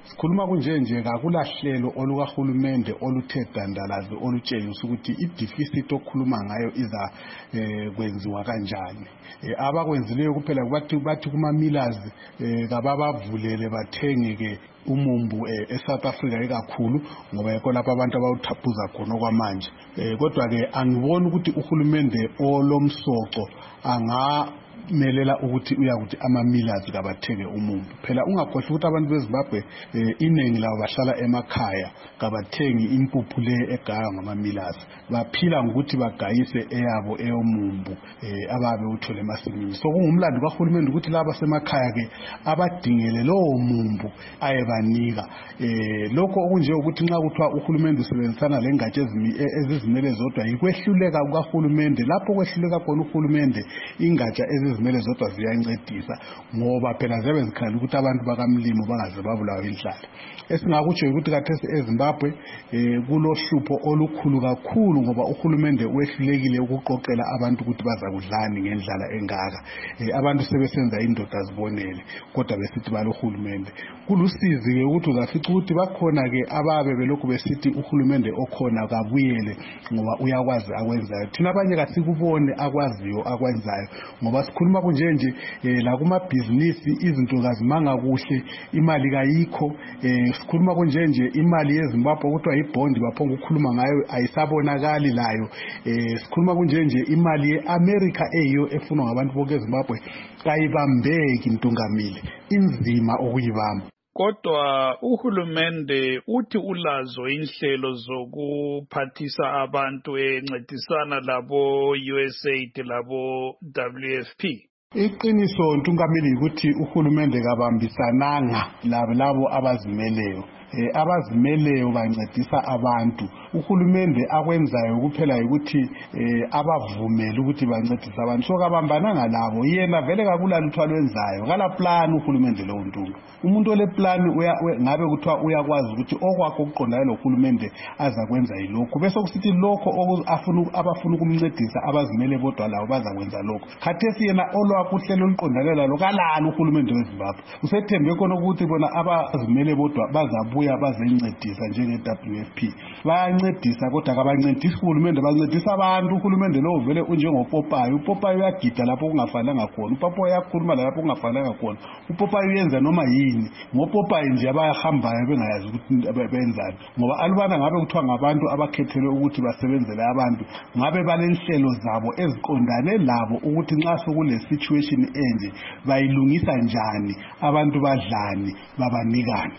sikhuluma kunje nje kakulahlelo olukahulumende oluthe dandalazi olutshengisa ukuthi i-deficit okukhuluma ngayo iza eh, kwenziwa kanjani. Eh, abakwenzileyo kuphela bathi bathi kuma-millers eh, kababavulele bathenge-ke umumbu eh, eSouth Africa ikakhulu ngoba yikho lapho abantu abawuthaphuza khona okwamanje. Eh, kodwa-ke angiboni ukuthi uhulumende olomsoco anga melela ukuthi uyakuthi ama-millers kabathenge umumbu. Phela ungakhohlwa ukuthi abantu beZimbabwe eh, iningi labo bahlala emakhaya kabathengi impuphu le egaywa ngama-millers. Baphila ngokuthi bagayise eyabo eyomumbu eh, ababe uthole emasimini. So kungumlando kahulumende ukuthi laba basemakhaya-ke abadingele lowo mumbu ayebanika. Eh, lokho okunje ukuthi nxa kuthiwa uhulumende usebenzisana lengatsha ezizimele zodwa yikwehluleka kukahulumende. Lapho kwehluleka khona uhulumende ingatsha ezizimele zodwa ziyancedisa ngoba phela ziyabe zikhala ukuthi abantu bakamlimo bangaze babulawa indlala. Esingakutsho ukuthi kathesi eZimbabwe eh, kulohlupho olukhulu kakhulu ngoba uhulumende wehlulekile ukuqoqela abantu ukuthi bazakudlani ngendlala engaka. Eh, abantu sebesenza indoda zibonele kodwa besithi balohulumende. Kulusizi-ke ukuthi uzafica ukuthi bakhona-ke ababe belokhu besithi uhulumende okhona kabuyele ngoba uyakwazi akwenzayo. Thina abanye kasikubone akwaziyo akwenzayo ngoba sikhuluma kunje nje eh, la kumabhizinisi izinto kazimanga kuhle, imali kayikho. Eh, sikhuluma kunje nje imali yeZimbabwe kuthiwa yibhondi baphonga ukukhuluma ngayo ayisabonakali layo. Eh, sikhuluma kunje nje imali ye-America eyiyo efunwa ngabantu bonke eZimbabwe kayibambeki Ntungamile, inzima ukuyibamba. Kodwa uhulumende uthi ulazo inhlelo zokuphathisa abantu encedisana labo U S A I D labo W F P. Iqiniso Ntungamile ukuthi uhulumende kabambisananga labo abazimeleyo. Eh, abazimeleyo bancedisa abantu. Uhulumende akwenzayo kuphela ukuthi eh, abavumele ukuthi bancedise abantu. So kabambananga labo yena vele kakula lutho alwenzayo. Kala plan uhulumende lo Ntunga. Umuntu ole plan uya ngabe kuthiwa uyakwazi ukuthi okwakho ukuqondana nohulumende azakwenza yilokho. Bese kusithi lokho afuna abafuna ukumncedisa abazimele bodwa lawo bazakwenza lokho. Khathesi yena olwakho uhlelo oluqondalela lo kalala uhulumende weZimbabwe. Usethembe khona ukuthi bona abazimele bodwa bazabu buya bazencedisa njenge-W F P. Bayancedisa kodwa kabancedisi uhulumende, bancedisa abantu. Uhulumende lo vele unjengoPopayi. uPopayi uyagida lapho kungafanelanga khona. uPopayi uyakhuluma lapho kungafanelanga khona. uPopayi uyenza noma yini. ngoPopayi nje abahambayo bengayazi ukuthi benzani. Ngoba alubana ngabe kuthiwa ngabantu abakhethelwe ukuthi basebenzele abantu, ngabe balenhlelo zabo eziqondane labo ukuthi nxa sokule situation enje bayilungisa njani, abantu badlani, babanikani.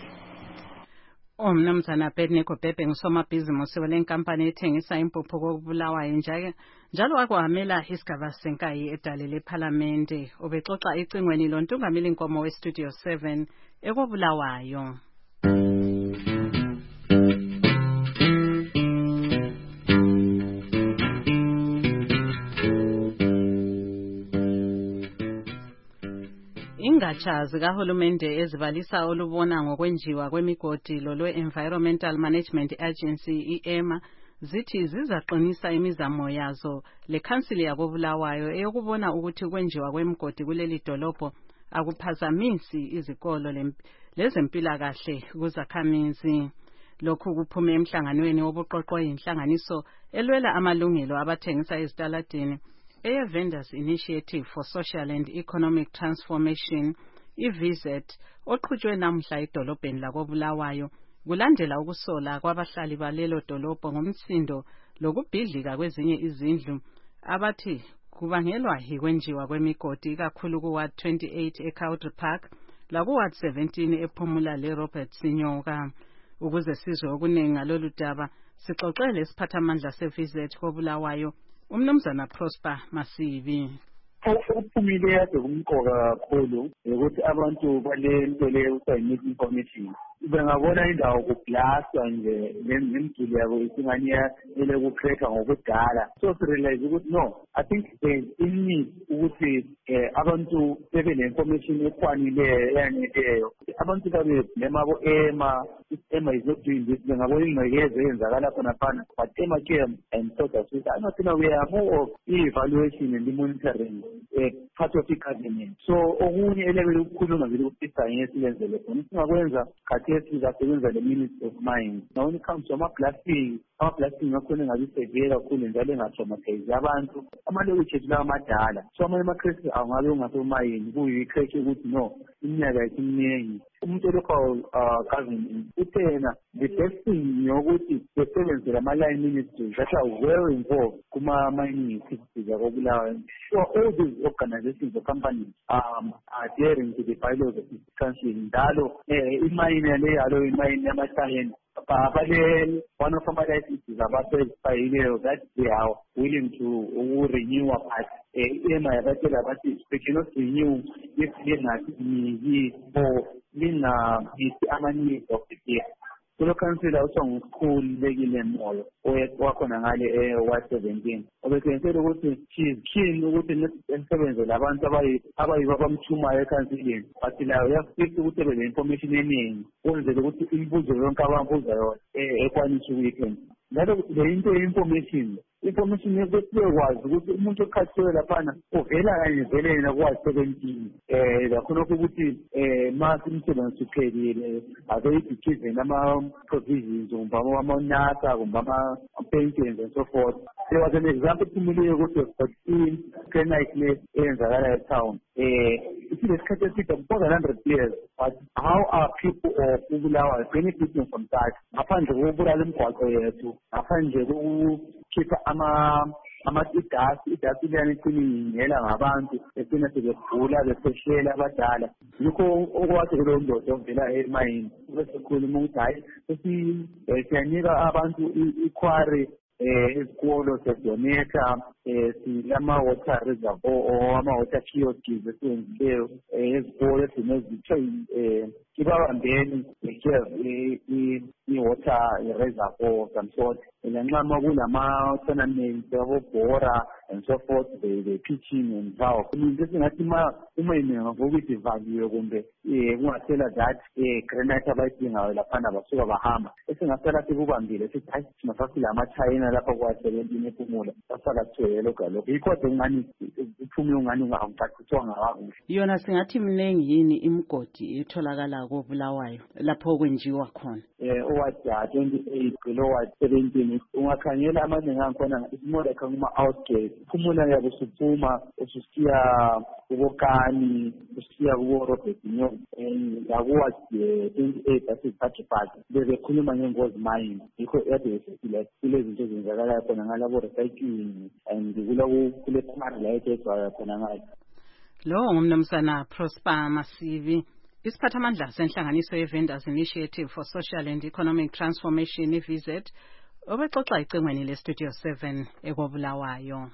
Umnumzana Abednego Bhebhe ngusomabhizinisi welenkampani ethengisa impuphu kokubulawayo njalo njalo wakwamela isigaba senkayi edale lephalamende. Ubexoxa icingweni loNtungameli Nkomo weStudio seven ekobulawayo. Ingatsha zikahulumende ezibalisa olubona ngokwenjiwa kwemigodi lolwe-Environmental Management Agency i-EMA zithi zizaqinisa imizamo yazo lekhansili yakobulawayo eyokubona ukuthi ukwenjiwa kwemigodi kuleli dolobho akuphazamisi izikolo lezempilakahle kuzakhamizi. Lokhu kuphume emhlanganweni wobuqoqo yinhlanganiso elwela amalungelo abathengisa ezitaladini eye-Vendors Initiative for Social and Economic Transformation, i-V Z, oqhutshwe namhla edolobheni lakobulawayo kulandela ukusola kwabahlali balelo dolobho ngomsindo lokubhidlika kwezinye izindlu abathi kubangelwa yikwenjiwa kwemigodi kakhulu kuWard twenty-eight eCowdry Park lakuWard seventeen ePhumula leRobert Sinyoka. Ukuze sizwe okuningi ngalolu daba sixoxele isiphathamandla se-V Z kobulawayo umnumzana Prosper Masibi. Okuphumile yade kumqoka kakhulu ukuthi abantu bale nto leyo ukuthiwa information bengabona indawo kublastwa nje nemiduli yabo isingani ele kucreate ngokudala. So sirealize ukuthi no, I think there is in need ukuthi abantu bebe ne-information ekwanileyo eyaneleyo. Abantu babe nemabo EMA, EMA is not doing this, bengabona ingcekeza eyenzakala khona phana, but EMA came and told us that I know we are more of evaluation and monitoring um part of i-government. So okunye elebele ukukhuluma vele ukuthi ngesibenzele khona singakwenza khathesi kasebenza le Ministry of Mines. Now when it comes to ama-blasting, ama-blasting akhona engabi severe kakhulu njalo engatraumatize abantu amalokitshi ethu lawa amadala. So amanye ama-creche angabe ungasemayini kuyi-creche ukuthi no iminyaka yethu iminingi. Umuntu olokho government uthena the best thing yokuthi besebenzele ama-line ministries that are well involved kuma-mining activities akobulawa. Sure, all these organizations or companies um, are adhering to the bylaws of this country. Njalo imayini le yalo imayini yamasayeni Babale, one of our licenses about that they are willing to renew a part. We cannot renew if we or in the of the year. Kulo council also school legile mall owakhona ngale e one seventeen obekenzela ukuthi she's keen ukuthi nisebenze labantu abayi abayiba bamthumayo ekansilini but la uyafika ukuthi bele information eningi kwenzela ukuthi imibuzo yonke abambuza yona ekwanisa weekend ngalo le into information information yokwazi ukuthi umuntu okhathiwe laphana uvela kanye vele yena kwa seventeen eh lakhona ukuthi eh mase umsebenzi uphelile abayidikhize nama provisions umbama amanata umbama paintings and so forth. There was an example to me ukuthi fourteen granite le eyenzakala etown eh it's the scattered people more than one hundred years, but how are people of Ubulawa benefiting from that ngaphandle kokubulala imigwaqo yethu ngaphandle kokukhipha ama ama-idasi idasi liyani iqiningela ngabantu esina sebegula beseshela abadala yikho okwathi kulowo ndoda ovela emayini besikhuluma ukuthi hayi siyanika abantu ikhwari ezikolo siyadonetha silama-water reservoir ama-water kiosks esiwenzileyo ezikolo esinezithe ibabambeni i-water reservoir some sort lanxama kulama-tournaments abobhora and so forth the pitching and how into esingathi uma inengavukuthi ivaliwe kumbe kungasela that granite abayidingayo laphana basuka bahamba esingasela sikubambile sithi hayi masasila ama-china lapha kwa-seventeen ephumula sasala sithwele galokho yikho de ungani uphume ungani ungacachiswa ngakakuhle yona singathi mningi yini imigodi etholakala koBulawayo lapho kwenjiwa khona eh owathi twenty-eight kilowatt seventeen ungakhangela amaningi angikhona isimola khanguma outgate phumula yabo siphuma ususiya ubokani ususiya kubo Robert Nyo yakuwa twenty-eight asithathe part bebekhuluma ngengozi mine yikho ede sile izinto ezenzakalayo khona ngalabo recycling and kulawo kule smart light ethu khona ngayo lo ngumnumzana Prosper Masivi isiphathamandla senhlanganiso ye-Vendors Initiative for Social and Economic Transformation i-V Z obexoxa icingweni le-Studio seven ekobulawayo.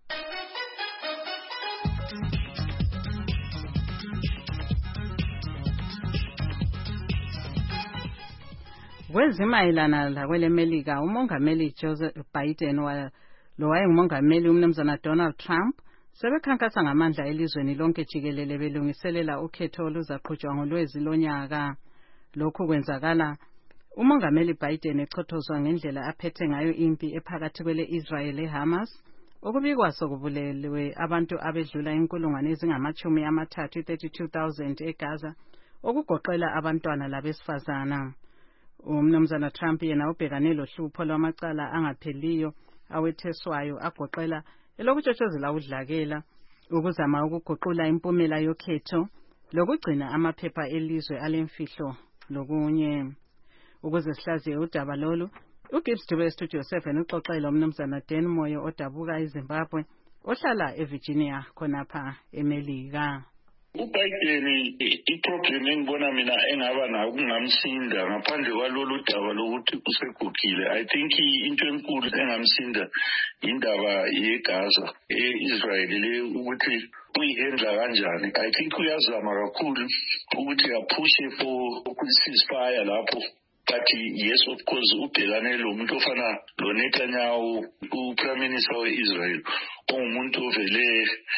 Kwezimayelana lakwele Melika umongameli Joseph Biden wa lo wayengumongameli umnumzana Donald Trump sebekhankasa ngamandla elizweni lonke jikelele belungiselela ukhetho oluzaqhutshwa ngolwezi lonyaka. Lokhu kwenzakala umongameli Biden echothozwa ngendlela aphethe ngayo impi ephakathi kwele Israel leHamas okubikwa sokubulelwe abantu abedlula inkulungwane ezingamachumi amathathu thirty-two thousand eGaza okugoqela abantwana labesifazana. Umnumzana Trump yena ubhekane lohlupho lwamacala angapheliyo awetheswayo agoqela elokutshotshozela udlakela ukuzama ukuguqula impumela yokhetho lokugcina amaphepha elizwe alemfihlo lokunye. Ukuze sihlaziye udaba lolu uGibbs Dube Studio seven uxoxela umnumzana Dan Moyo odabuka eZimbabwe ohlala eVirginia khonapha eMelika. uBiden iproblem engibona mina engaba nayo kungamsinda ngaphandle kwalolu daba lokuthi usegugile. I think into enkulu engamsinda indaba yeGaza eIsrael le ukuthi uyihendla kanjani. I think uyazama kakhulu ukuthi aphushe for ceasefire lapho. But yes, of course, ubhekane lo muntu ofana lo Netanyahu, uPrime Minister we-Israel, ongumuntu ovele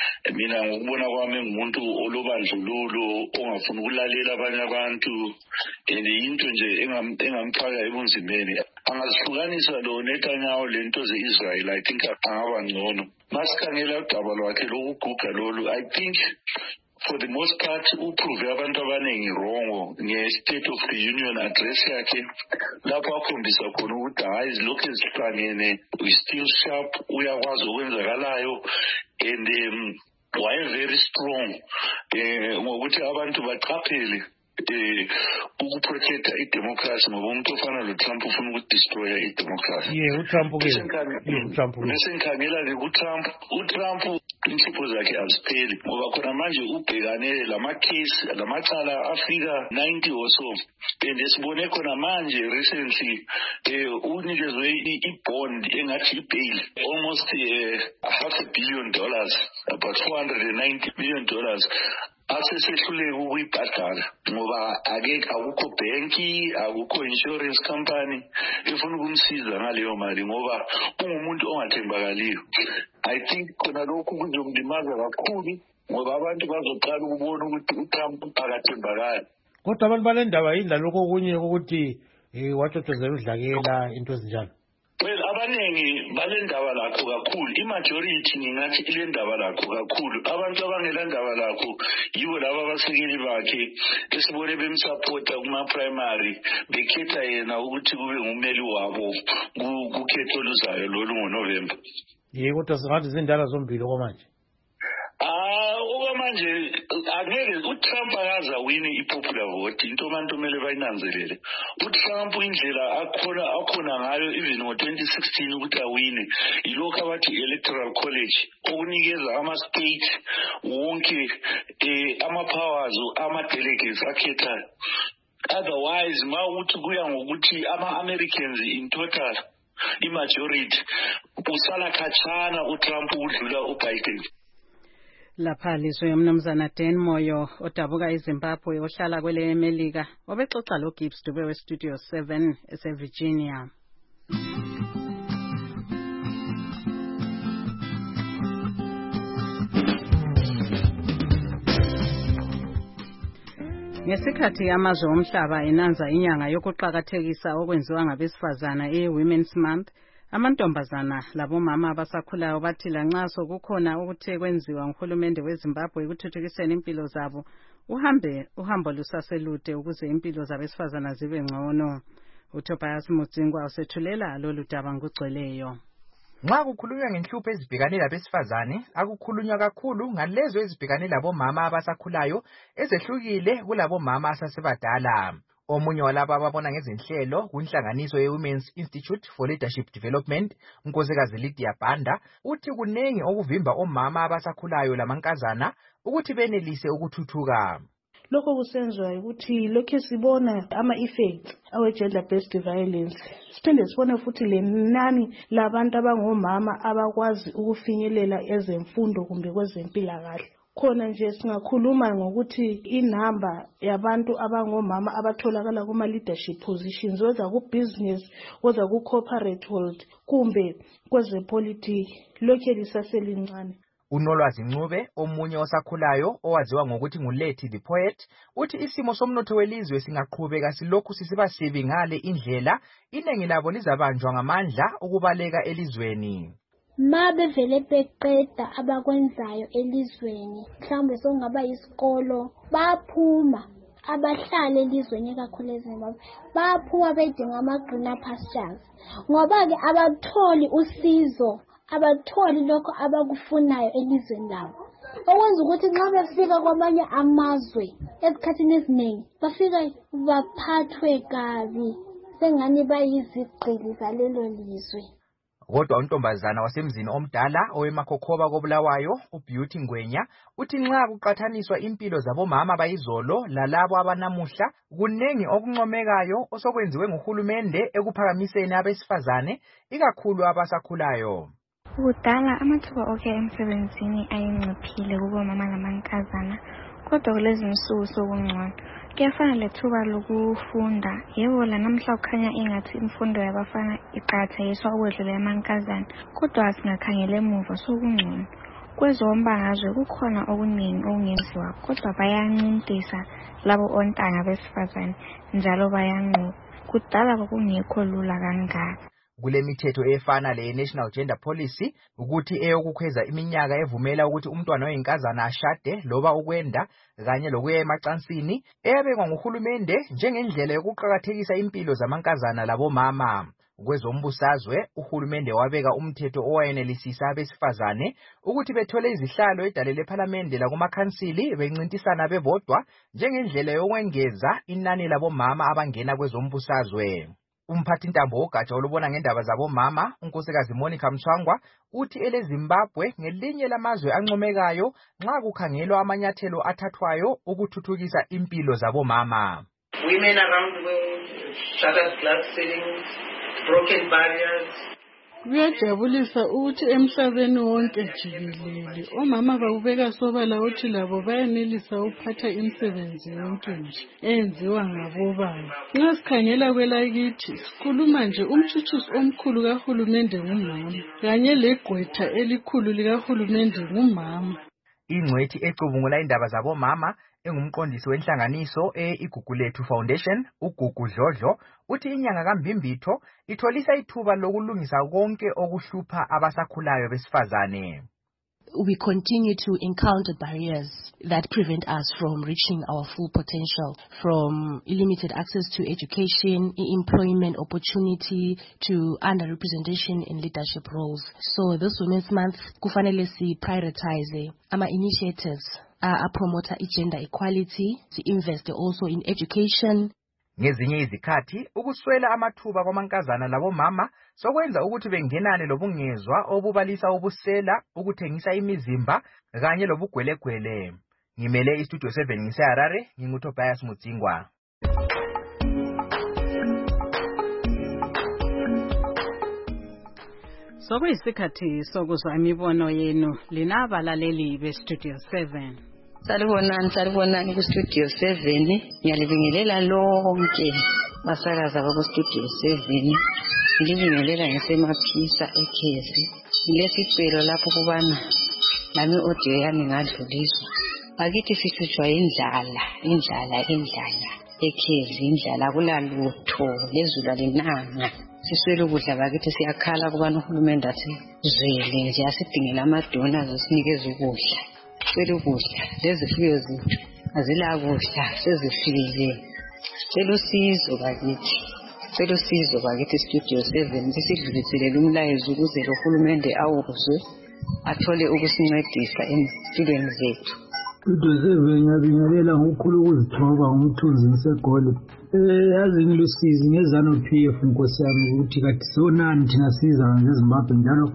mina ngokubona kwami ngumuntu olobandlululo ongafuna ukulalela abanye abantu and into nje engamxaka ebunzimeni angazihlukanisa lo Netanyahu lento ze-Israel. I think angaba ngcono masikhangela udaba lwakhe lokuguga lolu. I think for the most part uprove abantu abaningi wrong nge-State of the Union address yakhe lapho akhombisa khona ukuthi hayi izilokhu ezihlangene we still sharp, uyakwazi okwenzakalayo and um, waye very strong eh ngokuthi abantu baqaphele eh ukuprotecta idemocracy ngoba umuntu ofana lo Trump ufuna ukudestroya idemocracy. Yeah, uTrump ke. uTrump. Besenkhangela ke uTrump, uTrump inhlupho zakhe azipheli ngoba khona manje ubhekane lama-case lamacala afika ninety or so and esibone khona manje recently eh unikezwe i-bond engathi i-bail almost uh, half a billion dollars, about four hundred ninety million dollars. Asesehluleka ukuyibhadala ngoba ake akukho banki akukho insurance company efuna ukumsiza ngaleyo mali ngoba ungumuntu ongathembakaliyo. I think khona lokhu kuzomlimaza kakhulu ngoba abantu bazoqala ukubona ukuthi uTrump akathembakali. Kodwa abantu balendaba yindla lokho okunye ukuthi eh wathothoza udlakela into ezinjalo. Well, abaningi balendaba lakho kakhulu. I-majority ngingathi ilendaba lakho kakhulu. Abantu abangelandaba lakho yibo laba abasekeli bakhe esibone bemsupporta kuma-primary bekhetha yena ukuthi kube ngumeli wabo kukhetho oluzayo lolu ngoNovember. Ye kodwa singathi zindala zombili okwamanje. Ah, okwamanje angeke uTrump akaza wini i-popular vote. Into abantu kumele bayinanzelele. uTrump indlela akhona akhona ngayo even ngo-twenty sixteen ukuthi awine yilokho abathi electoral college okunikeza ama-state wonke eh ama-powers ama-delegates akhethayo. Otherwise ma ukuthi kuya ngokuthi ama-Americans in total i-majority usala khatshana uTrump udlula uBiden. Lapha lizwe umnumzana Dan Moyo odabuka eZimbabwe ohlala kwele eMelika obexoxa lo Gibbs Dube we Studio seven eseVirginia. Ngesikhathi amazwe omhlaba enanza inyanga yokuqhakathekisa okwenziwa ngabesifazana e-Women's Month, amantombazana labomama abasakhulayo bathi lanxa sokukhona ukuthe kwenziwa nguhulumende weZimbabwe ukuthuthukiseni impilo zabo, uhambe uhambo lusaselude ukuze impilo zabesifazana zibe ngcono. uTobias Mudzingwa usethulela lolu daba ngugcweleyo. Nxa kukhulunywa ngenhlupho ezibhekane labesifazane, akukhulunywa kakhulu ngalezo ezibhekane labomama abasakhulayo ezehlukile kulabomama asasebadala. Omunye walabo ababona ngezinhlelo kunhlanganiso ye-Women's Institute for Leadership Development, Nkosikazi Lydia Banda, uthi kunengi okuvimba omama abasakhulayo lamankazana ukuthi benelise ukuthuthuka. Lokho kusenziwa ukuthi lokho sibona ama-effects awe-gender based violence. Siphinde sibone futhi lenani labantu abangomama abakwazi ukufinyelela ezemfundo kumbe kwezempilakahle. Khona nje singakhuluma ngokuthi inamba yabantu abangomama abatholakala kuma leadership positions whether ku business whether ku corporate world kumbe kwezepolitiki lokho lisaselincane. uNolwazi Ncube, omunye osakhulayo owaziwa ngokuthi nguLethi the Poet, uthi isimo somnotho welizwe singaqhubeka silokhu sisiba sibi ngale indlela iningi labo lizabanjwa ngamandla ukubaleka elizweni. Mabe vele beqeda abakwenzayo elizweni, mhlawumbe sokungaba isikolo, baphuma abahlale elizweni kakhulu eZimbabwe, baphuma bedinga ama-greener pastures ngoba ke abatholi usizo, abatholi lokho abakufunayo elizweni labo. Okwenza ukuthi nxa befika kwamanye amazwe esikhathini esiningi bafika baphathwe kabi sengani bayizigqili zalelo lizwe. Kodwa untombazana wasemzini omdala oweMakhokhoba koBulawayo, uBeauty Ngwenya, uthi nxa kuqathaniswa impilo zabomama bayizolo lalabo abanamuhla, kunengi okuncomekayo osokwenziwe nguhulumende ekuphakamiseni abesifazane ikakhulu abasakhulayo. Kudala amathuba onke emsebenzini ayenciphile kubomama lamankazana, kodwa kulezi insuku sokungcono. Kuyafana lethuba lokufunda. Yebo lanamhla kukhanya ingathi imfundo yabafana iqakathekiswa ukwedlula yamankazana, kodwa singakhangela emuva sokungcono. Kwezombangazwe kukhona okuningi okungenziwa kodwa bayancintisa labo ontanga besifazane njalo bayanqoba. Kudala kwakungekho lula kangaka. Kulemithetho efana le National Gender Policy ukuthi eyokukhweza iminyaka evumela ukuthi umntwana oyinkazana ashade loba ukwenda kanye lokuya emacansini eyabekwa nguhulumende njengendlela yokuqhakathekisa impilo zamankazana labomama. Kwezombusazwe uhulumende wabeka umthetho owayenelisisa abesifazane ukuthi bethole izihlalo edale lePhalamende lakumakhansili bencintisana bebodwa njengendlela yokwengeza inani labomama abangena kwezombusazwe. Umphathintambo wogatsha olubona ngendaba zabomama unkosikazi Monica Mthwangwa uthi ele Zimbabwe ngelinye lamazwe ancomekayo nxa kukhangelwa amanyathelo athathwayo ukuthuthukisa impilo zabomama. Women around the world, shattered glass ceilings, broken barriers. Kuyajabulisa ukuthi emhlabeni wonke jikelele omama bakubeka sobala ukuthi labo bayanelisa ukuphatha imisebenzi yonke nje eyenziwa ngabobaba. Nxa sikhangela kwelakithi sikhuluma nje umtshutshisi omkhulu kahulumende ngumama kanye legqwetha elikhulu likahulumende ngumama. Ingcwethi ecubungula indaba zabomama engumqondisi wenhlanganiso e-Igugulethu Foundation uGugu Dlodlo uthi inyanga kaMbimbitho itholisa ithuba lokulungisa konke okuhlupha abasakhulayo besifazane. We continue to encounter barriers that prevent us from reaching our full potential, from limited access to education, employment opportunity, to underrepresentation in leadership roles. So this Women's Month, kufanele si prioritize ama initiatives uh, promote gender equality, to invest also in education. Ngezinye izikhathi ukuswela amathuba kwamankazana labomama sokwenza ukuthi bengenane lobungezwa obubalisa ubusela, ukuthengisa imizimba kanye lobugwelegwele. Ngimele iStudio seven ngiseHarare, nginguTobias Mutsingwa. Sokuyisikhathi sokuzwa imibono yenu linabalaleli beStudio seven. Salibonani salibonani kuStudio seven, ngiyalibingelela lonke basakaza bakuStudio seven. Ngilibingelela ngisemaphisa ekhezi. Ngilesicelo lapho kubana nami audio yami ngadluliswa. Akithi sihlutshwa indlala, indlala, indlala ekhezi, indlala kulalutho lezulu alinanga. Siswele ukudla bakithi siyakhala kubana uhulumende athi zwele nje asidingela amadona zosinikeza ukudla. Siswele ukudla lezifuyo zethu azila kudla sezifile. Sicela usizo bakithi. Sicela usizo bakithi Studio seven sisidlulisele umlayezo ukuze lo hulumende awuzwe athole ukusincedisa empilweni zethu. Studio seven ngiyabingelela ngokukhulu ukuzithoba ngomthunzi ngisegole. Eh yazi ngilusizi ngezano P F Nkosi yami ukuthi kathi sonani thina siza ngeZimbabwe njalo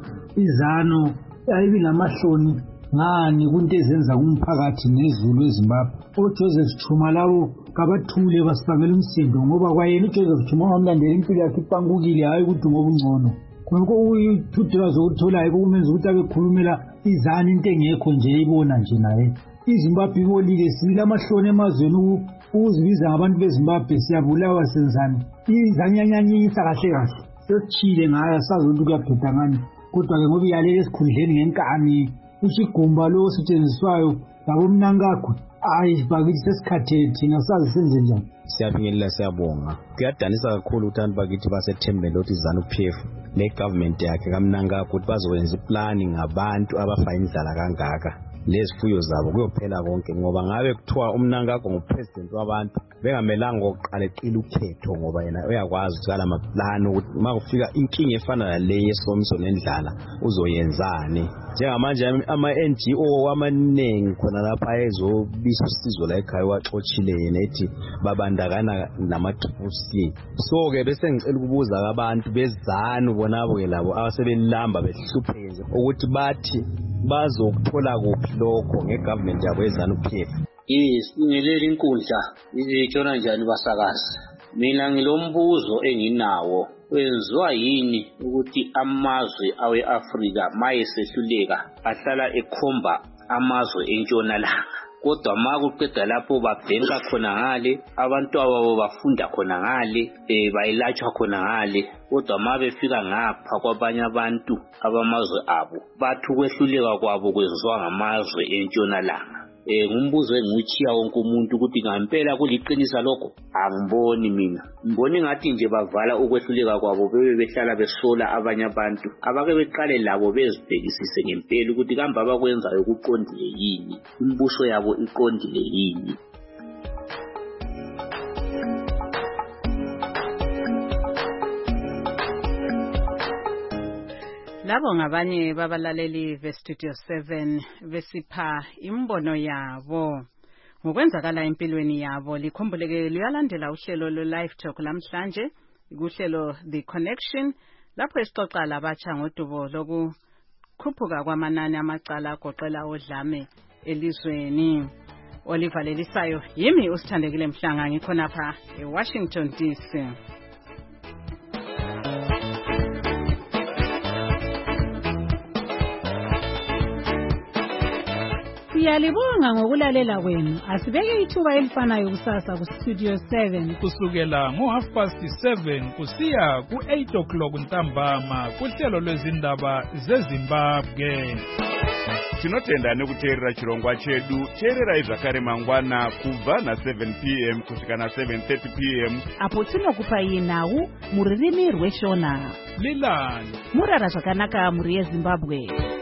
izano ayibi namahloni ngani kunto ezenza kumphakathi nezulu eZimbabwe. uJoseph Chuma labo kabathule basibangela umsindo ngoba kwayena uJoseph Chuma wamlandela impilo yakhe ipankukile hayi ukuthi ngobungcono. Konke uyithudela zokutholayo kumenza ukuthi abekhulumela izana into engekho nje ibona nje naye. iZimbabwe ibolile sibila amahloni emazweni ukuzibiza ngabantu beZimbabwe siyabulawa senzani. Izanyanyanyisa kahle kahle. Sesithile ngayo sazi ukuthi kuyaphetha ngani. Kodwa ke ngoba iyalele esikhundleni ngenkani usigumba lo osetshenziswayo labomnankakho ayi bakithi sesikhathele thina sazi senze njani. Siyabingelela siyabonga. Kuyadanisa kakhulu ukuthi abantu bakithi basethembele ukuthi izanu P F le government yakhe kamnankakho ukuthi bazokwenza iplani ngabantu abafa indlala kangaka. Lezifuyo zabo kuyophela konke ngoba ngabe kuthiwa umnankakho ngupresident wabantu bengamelanga ukuqala eqila ukhetho ngoba yena uyakwazi ukuzala amaplani ukuthi makufika inkinga efana nale yesomiso nendlala uzoyenzani. Njengamanje ama-N G O amaningi khona lapha ezobisa usizo la ekhaya waxoxile yena ethi babandakana nama-Triple C. So ke bese ngicela ukubuza abantu bezanu bonabo ke labo abasebelamba behlupheze ukuthi bathi bazokuthola kuphi lokho ngegovernment yabo ezanu P F. Yes, ngilela inkundla izitshona njani basakazi. Mina ngilombuzo enginawo, kwenziwa yini ukuthi amazwe awe-Afrika mayesehluleka ahlala ekhomba amazwe entshonalanga? kodwa ma kuqeda lapho babhenka khona ngale, abantu ababo bafunda khona ngale, eh bayilatshwa khona ngale. Kodwa ma befika ngapha kwabanye abantu abamazwe abo, bathi ukwehluleka kwabo kwenziwa ngamazwe entshonalanga. Eh ngumbuzo engiuchiya wonke umuntu ukuthi ngempela kuliqinisa lokho. Angiboni mina. Ngibona ngathi nje bavala ukwehluleka kwabo bebe behlala besola abanye abantu. Abake beqale labo bezibhekisise ngempela ukuthi kambe abakwenzayo kuqondile yini, imbuso yabo iqondile yini. Labo ngabanye babalaleli ve Studio seven besipha imbono yabo ngokwenzakala empilweni yabo. Likhumbuleke liyalandela uhlelo lo Live Talk lamhlanje, uhlelo The Connection, lapho esixoxa labatsha ngodubo lokukhuphuka kwamanani amacala agoqela odlame elizweni. Oliver Lelisayo yimi usithandekile Mhlanga, ngikhona pha eWashington D C. Siyalibonga ngokulalela kwenu. Asibeke ithuba elifanayo kusasa ku Studio seven kusukela ngo half past seven kusiya ku eight o'clock ntambama kuhlelo lwezindaba zeZimbabwe. Tinotenda nekuteerera chirongwa chedu. Teererai zvakare mangwana kubva na seven p m kusvika na seven thirty p m apo tinokupai nhau muririmi rweshona. Lilani murara zvakanaka muri yeZimbabwe.